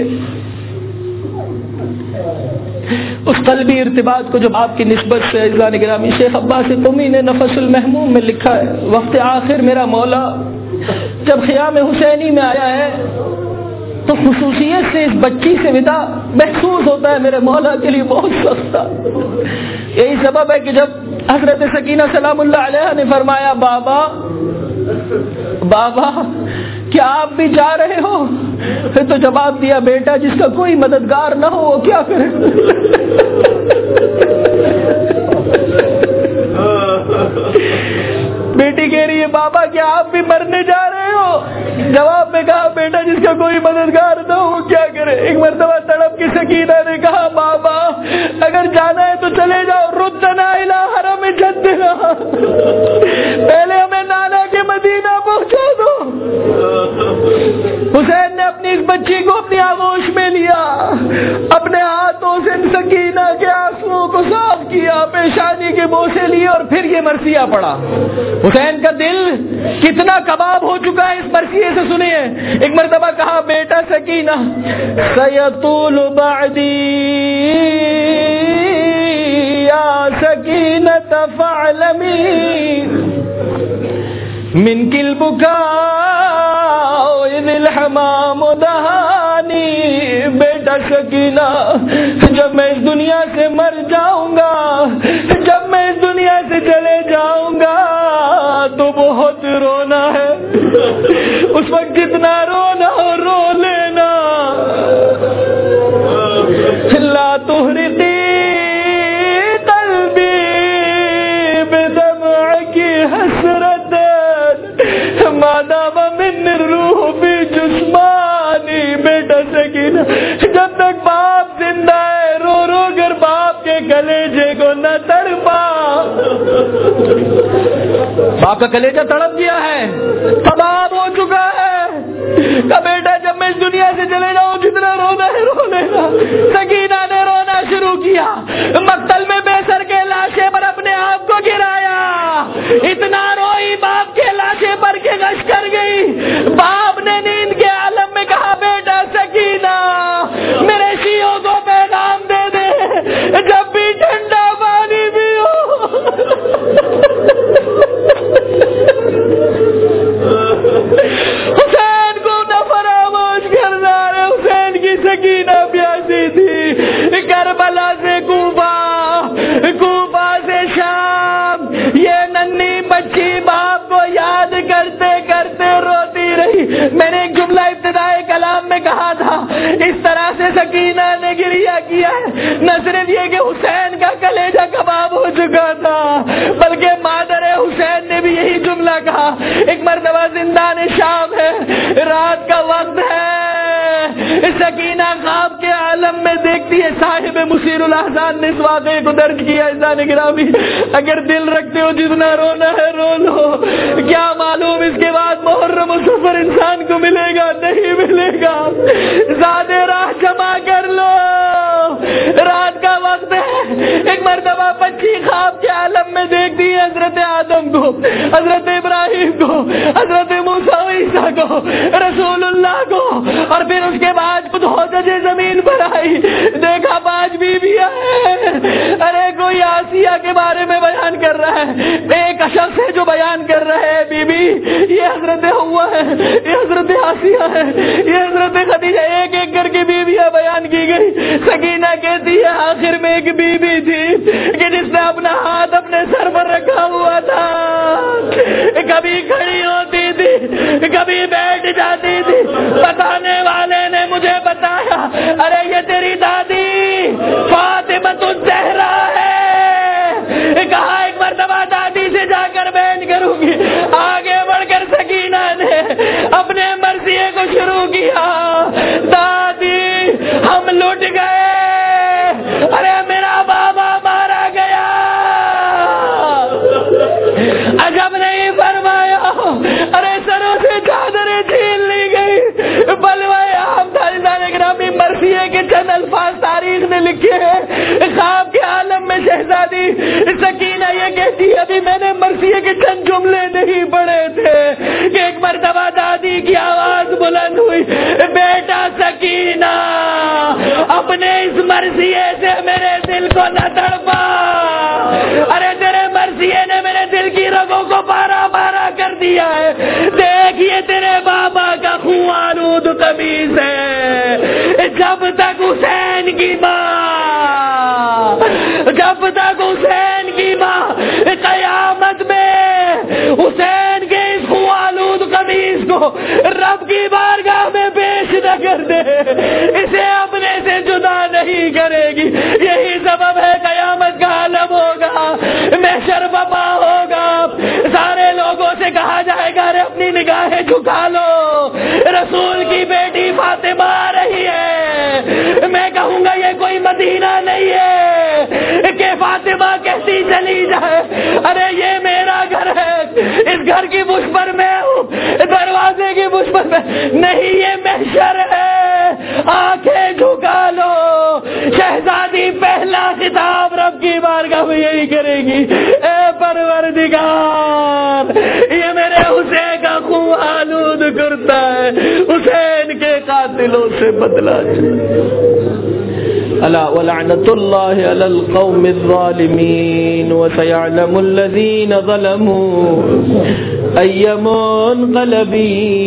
اس قلبی ارتباط کو جو آپ کی نسبت سے. عزیزان گرامی، شیخ عباس قمی نے نفس المحموم میں لکھا ہے، وقت آخر میرا مولا جب خیام حسینی میں آیا ہے تو خصوصیت سے اس بچی سے ودا محسوس ہوتا ہے میرے مولا کے لیے بہت سخت تھا. یہی سبب ہے کہ جب حضرت سکینہ سلام اللہ علیہ نے فرمایا بابا بابا کیا آپ بھی جا رہے ہو، پھر تو جواب دیا بیٹا جس کا کوئی مددگار نہ ہو وہ کیا کرے. بیٹی کہہ رہی ہے بابا کیا آپ بھی مرنے جا رہے ہو، جواب میں کہا بیٹا جس کا کوئی مددگار نہ ہو وہ کیا کرے. ایک مرتبہ تڑپ کی سکینہ نے کہا بابا اگر جانا ہے تو چلے جاؤ، ردنا الی حرم جدنا، پہلے ہمیں نانا کے مدینہ پہنچا دو. حسین نے اپنی اس بچی کو اپنی آغوش میں لیا، اپنے ہاتھوں سے سکینہ کے آنسوؤں کو صاف کیا، پیشانی کے بوسے لیے اور پھر یہ مرثیہ پڑھا. حسین کا دل کتنا کباب ہو چکا ہے اس مرثیے سے سنیے. ایک مرتبہ کہا بیٹا سکینہ سیطول بعدی یا سکینہ فعلمی، منك البكاء إذ الحمام دهاني بیٹا سکینہ جب میں اس دنیا سے مر جاؤں گا، جب میں اس دنیا سے چلے جاؤں گا تو بہت رونا ہے، اس وقت جتنا رونا ہو رو لینا. لا تحرقی قلبی بدمعك حسرة ما دام من الروح في جسمانی. بیٹا سکینہ جب تک باپ زندہ ہے رو رو کر باپ کے کلیجے کو نہ تڑپا. باپ کا کلیجہ تڑپ گیا ہے، تباہ ہو چکا ہے. کہ بیٹا جب میں اس دنیا سے چلے جاؤں جتنا رونا ہے رو لینا. سکینہ نے رونا شروع کیا، مقتل میں بے سر کے لاشے پر اپنے آپ کو گرایا. اتنا روئی باپ کے لاشے پر کے غش کر گئی. باپ نے نیند کے عالم میں کہا بیٹا سکینہ میرے شیعوں کو پیغام دے دے جب بھی ٹھنڈا پانی پیو حسین کو نہ فراموش کرنا. حسین کی سکینہ پیاسی تھی. کربلا سے کوفہ، کوفہ سے شام، یہ ننھی بچی باپ کو یاد کرتے کرتے روتی رہی. میں نے ایک جملہ ابتدائی کلام میں کہا تھا، اس طرح سے سکینہ نے گریہ کیا ہے نہ صرف یہ کہ حسین کا کلیجہ کباب ہو چکا تھا، بلکہ مادر حسین نے بھی یہی جملہ کہا. ایک مرتبہ زندان شام ہے، رات کا وقت ہے، سکینہ خواب کے عالم میں دیکھتی ہے. صاحب مصیر الاحزان نے اس واقعے کو درج کیا. عزیزان گرامی اگر دل رکھتے ہو جتنا رونا ہے رو لو. کیا معلوم اس کے بعد محرم و سفر انسان کو ملے گا نہیں ملے گا. زیادہ راہ جمع کر لو، رات کا وقت ہے. ایک مرتبہ بچی خواب کے عالم میں دیکھتی ہے حضرت آدم کو، حضرت ابراہیم کو، حضرت موسیٰ و عیسیٰ کو، رسول اللہ کو، اور پھر اس کے بعد خود ہوجے زمین پر آئی. دیکھا پانچ بیویاں ہیں. ارے کوئی آسیہ کے بارے میں بیان کر رہا ہے، ایک شخص ہے جو بیان کر رہا ہے بی بی یہ حضرت حوا ہے، یہ حضرت آسیہ ہے، یہ حضرت خدیجہ. ایک ایک کر کے بیویاں بیان کی گئی. سکینہ کہتی ہے آخر میں ایک بی بی تھی کہ جس نے اپنا ہاتھ اپنے سر پر رکھا ہوا تھا. کبھی کھڑی ہوتی تھی، کبھی بیٹھ جاتی تھی. بتانے والے نے مجھے بتایا ارے یہ تیری دادی فاطمہ الزہرا ہے. کہا ایک مرتبہ دادی سے جا کر بیان کروں گی. آگے بڑھ کر سکینہ نے اپنے مرثیے کو شروع کیا. دادی ہم لٹ گئے، ارے میرا بابا مارا گیا. عجب نہیں فرمایا، ارے سروں سے چادریں چھین لی گئی. بلوائے عام تھا. گرامی مرثیے کے چند الفاظ تاریخ نے لکھے ہیں. خواب کے عالم میں شہزادی سکینہ یہ کہتی ہے ابھی میں نے مرثیے کے چند جملے نہیں پڑھے تھے کہ ایک مرتبہ دادی کی آواز بلند ہوئی، بیٹا سکینہ اپنے اس مرثیے سے میرے دل کو نہ تڑپا. ارے تیرے مرثیے نے میرے دل کی رگوں کو پارا پارا کر دیا ہے. دیکھیے تیرے بابا کا خون آلود قمیص ہے. جب تک حسین کی ماں، جب تک حسین کی ماں قیامت میں حسین کے اس خون آلود قمیص کو رب کی بارگاہ میں پیش نہ کر دے اسے اپنے سے جدا نہیں کرے گی. یہی سبب ہے قیامت کا عالم ہوگا، محشر بپا ہوگا. سارے لوگوں سے کہا جائے گا ارے اپنی نگاہیں جھکا لو، رسول کی بیٹی فاطمہ آ رہی ہے. میں کہوں گا یہ کوئی مدینہ نہیں ہے کہ فاطمہ کہتی چلی جائے ارے یہ میرا گھر ہے، اس گھر کی بش پر میں ہوں، دروازے کی بش پر میں نہیں، یہ محشر ہے. آنکھیں جھکا لو. شہزادی پہلا خطاب رب کی بارگاہ میں یہی کرے گی، اے پروردگار یہ میرے حسین کا خون آلود کرتا ہے حسین کے قاتلوں سے بدلہ چاہے۔ الا ولعنت اللہ علی القوم الظالمین وسيعلم الذین ظلموا ای منقلب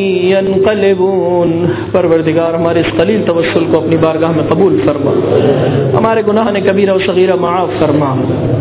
ینقلبون۔ پروردگار ہمارے اس قلیل توسل کو اپنی بارگاہ میں قبول فرما، ہمارے گناہ کبیرہ و صغیرہ معاف فرما۔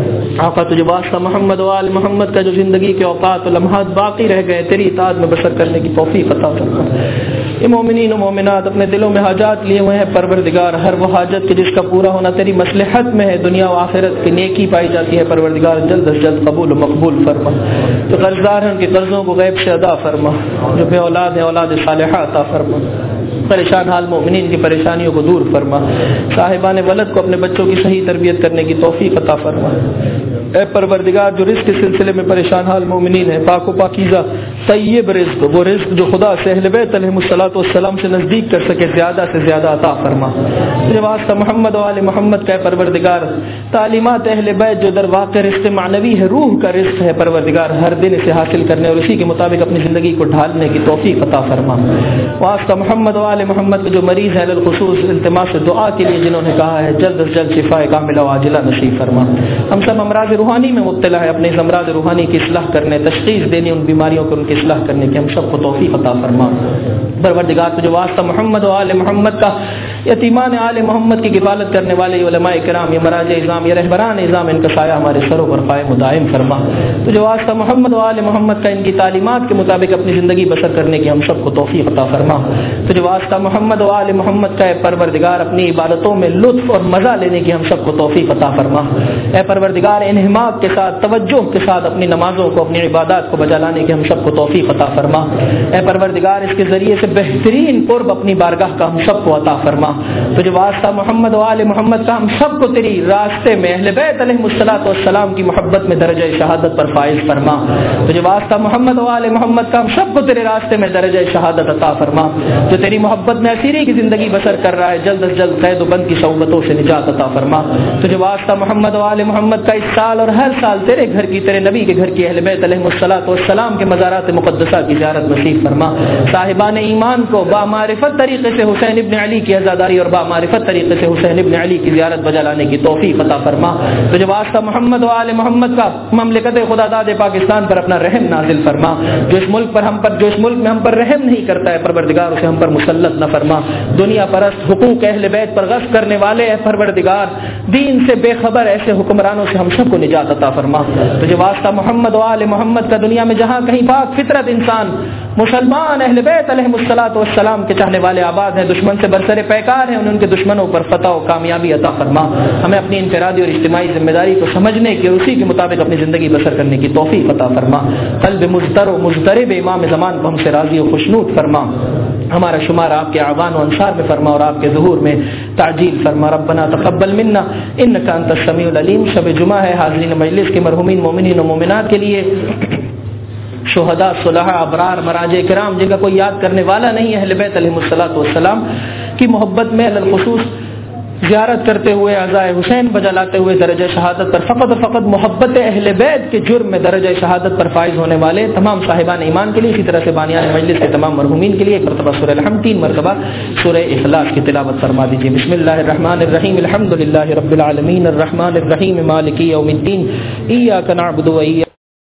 آقا تجھے واسطہ محمد و آل محمد کا جو زندگی کے اوقات و لمحات باقی رہ گئے تیری اطاعت میں بسر کرنے کی توفیق عطا فرما۔ یہ مومنین و مومنات اپنے دلوں میں حاجات لیے ہوئے ہیں، پروردگار ہر وہ حاجت کے جس کا پورا ہونا تیری مصلحت میں ہے، دنیا و آخرت کی نیکی پائی جاتی ہے، پروردگار جلد از جلد قبول و مقبول فرما۔ جو قرضدار ہیں ان کے قرضوں کو غیب سے ادا فرما، جو بے اولاد ہیں اولاد صالحہ عطا فرما، پریشان حال مومنین کی پریشانیوں کو دور فرما، صاحبان ولد کو اپنے بچوں کی صحیح تربیت کرنے کی توفیق عطا فرما۔ اے پروردگار جو رزق کے سلسلے میں پریشان حال مومنین ہیں، پاک و پاکیزہ طیب رزق، وہ رزق جو خدا سے اہل بیت علیہم الصلوۃ والسلام سے نزدیک کر سکے، زیادہ سے زیادہ عطا فرما۔ تجھے واسطہ محمد و آل محمد کا پروردگار تعلیمات اہل بیت جو در واقع رزق معنوی ہے، روح کا رزق ہے، پروردگار ہر دن اسے حاصل کرنے اور اسی کے مطابق اپنی زندگی کو ڈھالنے کی توفیق عطا فرما۔ واسطہ محمد و آل محمد کے جو مریض ہیں بالخصوص التماس دعا کے لیے جنہوں نے کہا ہے، جلد از جلد شفا کاملہ و عاجلہ نصیب فرما۔ ہم سب امراض روحانی میں مبتلا ہے، اپنے امراض روحانی کی اصلاح کرنے، تشخیص دینے، ان بیماریوں کو ان کی اصلاح کرنے کی ہم سب کو توفیق عطا فرما۔ پروردگار تجھے واسطہ محمد و آل محمد کا یتیمان آل محمد کی کفالت کرنے والے علماء کرام، یہ مراجع اعظام، یہ رہبران اعظام، ان کا سایہ ہمارے سروں پر قائم و دائم فرما۔ تجھے واسطہ محمد و آل محمد کا ان کی تعلیمات کے مطابق اپنی زندگی بسر کرنے کی ہم سب کو توفیق عطا فرما۔ تجھے واسطہ محمد و آل محمد کا پروردگار اپنی عبادتوں میں لطف اور مزہ لینے کی ہم سب کو توفیق عطا فرما۔ اے پروردگار انہماک کے ساتھ، توجہ کے ساتھ اپنی نمازوں کو، اپنی عبادات کو بجا لانے کی ہم سب کو توفیق عطا فرما۔ اے پروردگار اس کے ذریعے سے بہترین قرب اپنی بارگاہ کا ہم سب کو عطا فرما۔ تجھے واسطہ محمد و آل محمد کا ہم سب کو تیری راستے میں اہل بیت علیہم الصلوۃ والسلام کی محبت میں درجہ شہادت پر فائز فرما۔ تجھے واسطہ محمد و آل محمد کا ہم سب کو تیرے راستے میں درجہ شہادت عطا فرما۔ جو تیری محبت میں اسیری کی زندگی بسر کر رہا ہے، جلد از جلد قید و بند کی صعوبتوں سے نجات عطا فرما۔ تجھے واسطہ محمد و آل محمد کا اس سال اور ہر سال تیرے گھر کی، تیرے نبی کے گھر کی، اہل بیت علیہم الصلوۃ والسلام کے مزارات مقدسہ کی زیارت نصیب فرما۔ صاحبان ایمان کو بامعرفت طریقے سے حسین ابن علی کی عزاداری اور بامعرفت طریقے سے حسین ابن علی کی زیارت بجا لانے کی توفیق عطا فرما۔ تجھے واسطہ محمد و آل محمد کا مملکت خدا داد پاکستان پر اپنا رحم نازل فرما۔ جو اس ملک پر ہم پر جو اس ملک میں ہم پر رحم نہیں کرتا ہے، پروردگار اسے ہم پر مسلط نہ فرما۔ دنیا پرست، حقوق اہل بیت پر غصب کرنے والے اے پروردگار، دین سے بے خبر ایسے حکمرانوں سے ہم سب کو نجات عطا فرما۔ تجھے واسطہ محمد و آل محمد کا دنیا میں جہاں کہیں پاک فطرت انسان مسلمان اہل بیت علیہم الصلوۃ والسلام کے چاہنے والے آباد ہیں، دشمن سے برسر پیکار ہیں، ان ان کے دشمنوں پر فتح و کامیابی عطا فرما۔ ہمیں اپنی انفرادی اور اجتماعی ذمہ داری کو سمجھنے کی اور اسی کے مطابق اپنی زندگی بسر کرنے کی توفیق عطا فرما۔ قلب مضطر و مضطرب امام زمان کو ہم سے راضی و خوشنود فرما۔ ہمارا شمار آپ کے اعوان و انصار میں فرما اور آپ کے ظہور میں تعجیل فرما۔ ربنا تقبل منا انک انت السمیع العلیم۔ شب جمعہ ہے، حاضرین مجلس کے مرحومین مومنین و مومنات کے لیے، شہداء، صلحاء، ابرار، مراجع کرام جن کا کوئی یاد کرنے والا نہیں ہے، اہل بیت علیہم الصلوۃ والسلام کی محبت میں الخصوص زیارت کرتے ہوئے عزائے حسین بجا لاتے ہوئے درجہ شہادت پر فقط فقط محبت اہل بیت کے جرم میں درجہ شہادت پر فائز ہونے والے تمام صاحبان ایمان کے لیے، اسی طرح سے بانیان مجلس کے تمام مرحومین کے لیے ایک مرتبہ سورہ الحمد، تین مرتبہ سورہ اخلاص کی تلاوت فرما دیجیے۔ بسم اللہ الرحمن الرحیم، الحمد للہ رب العالمین، الرحمن الرحیم، مالک یوم الدین، ایاک نعبد و ایاک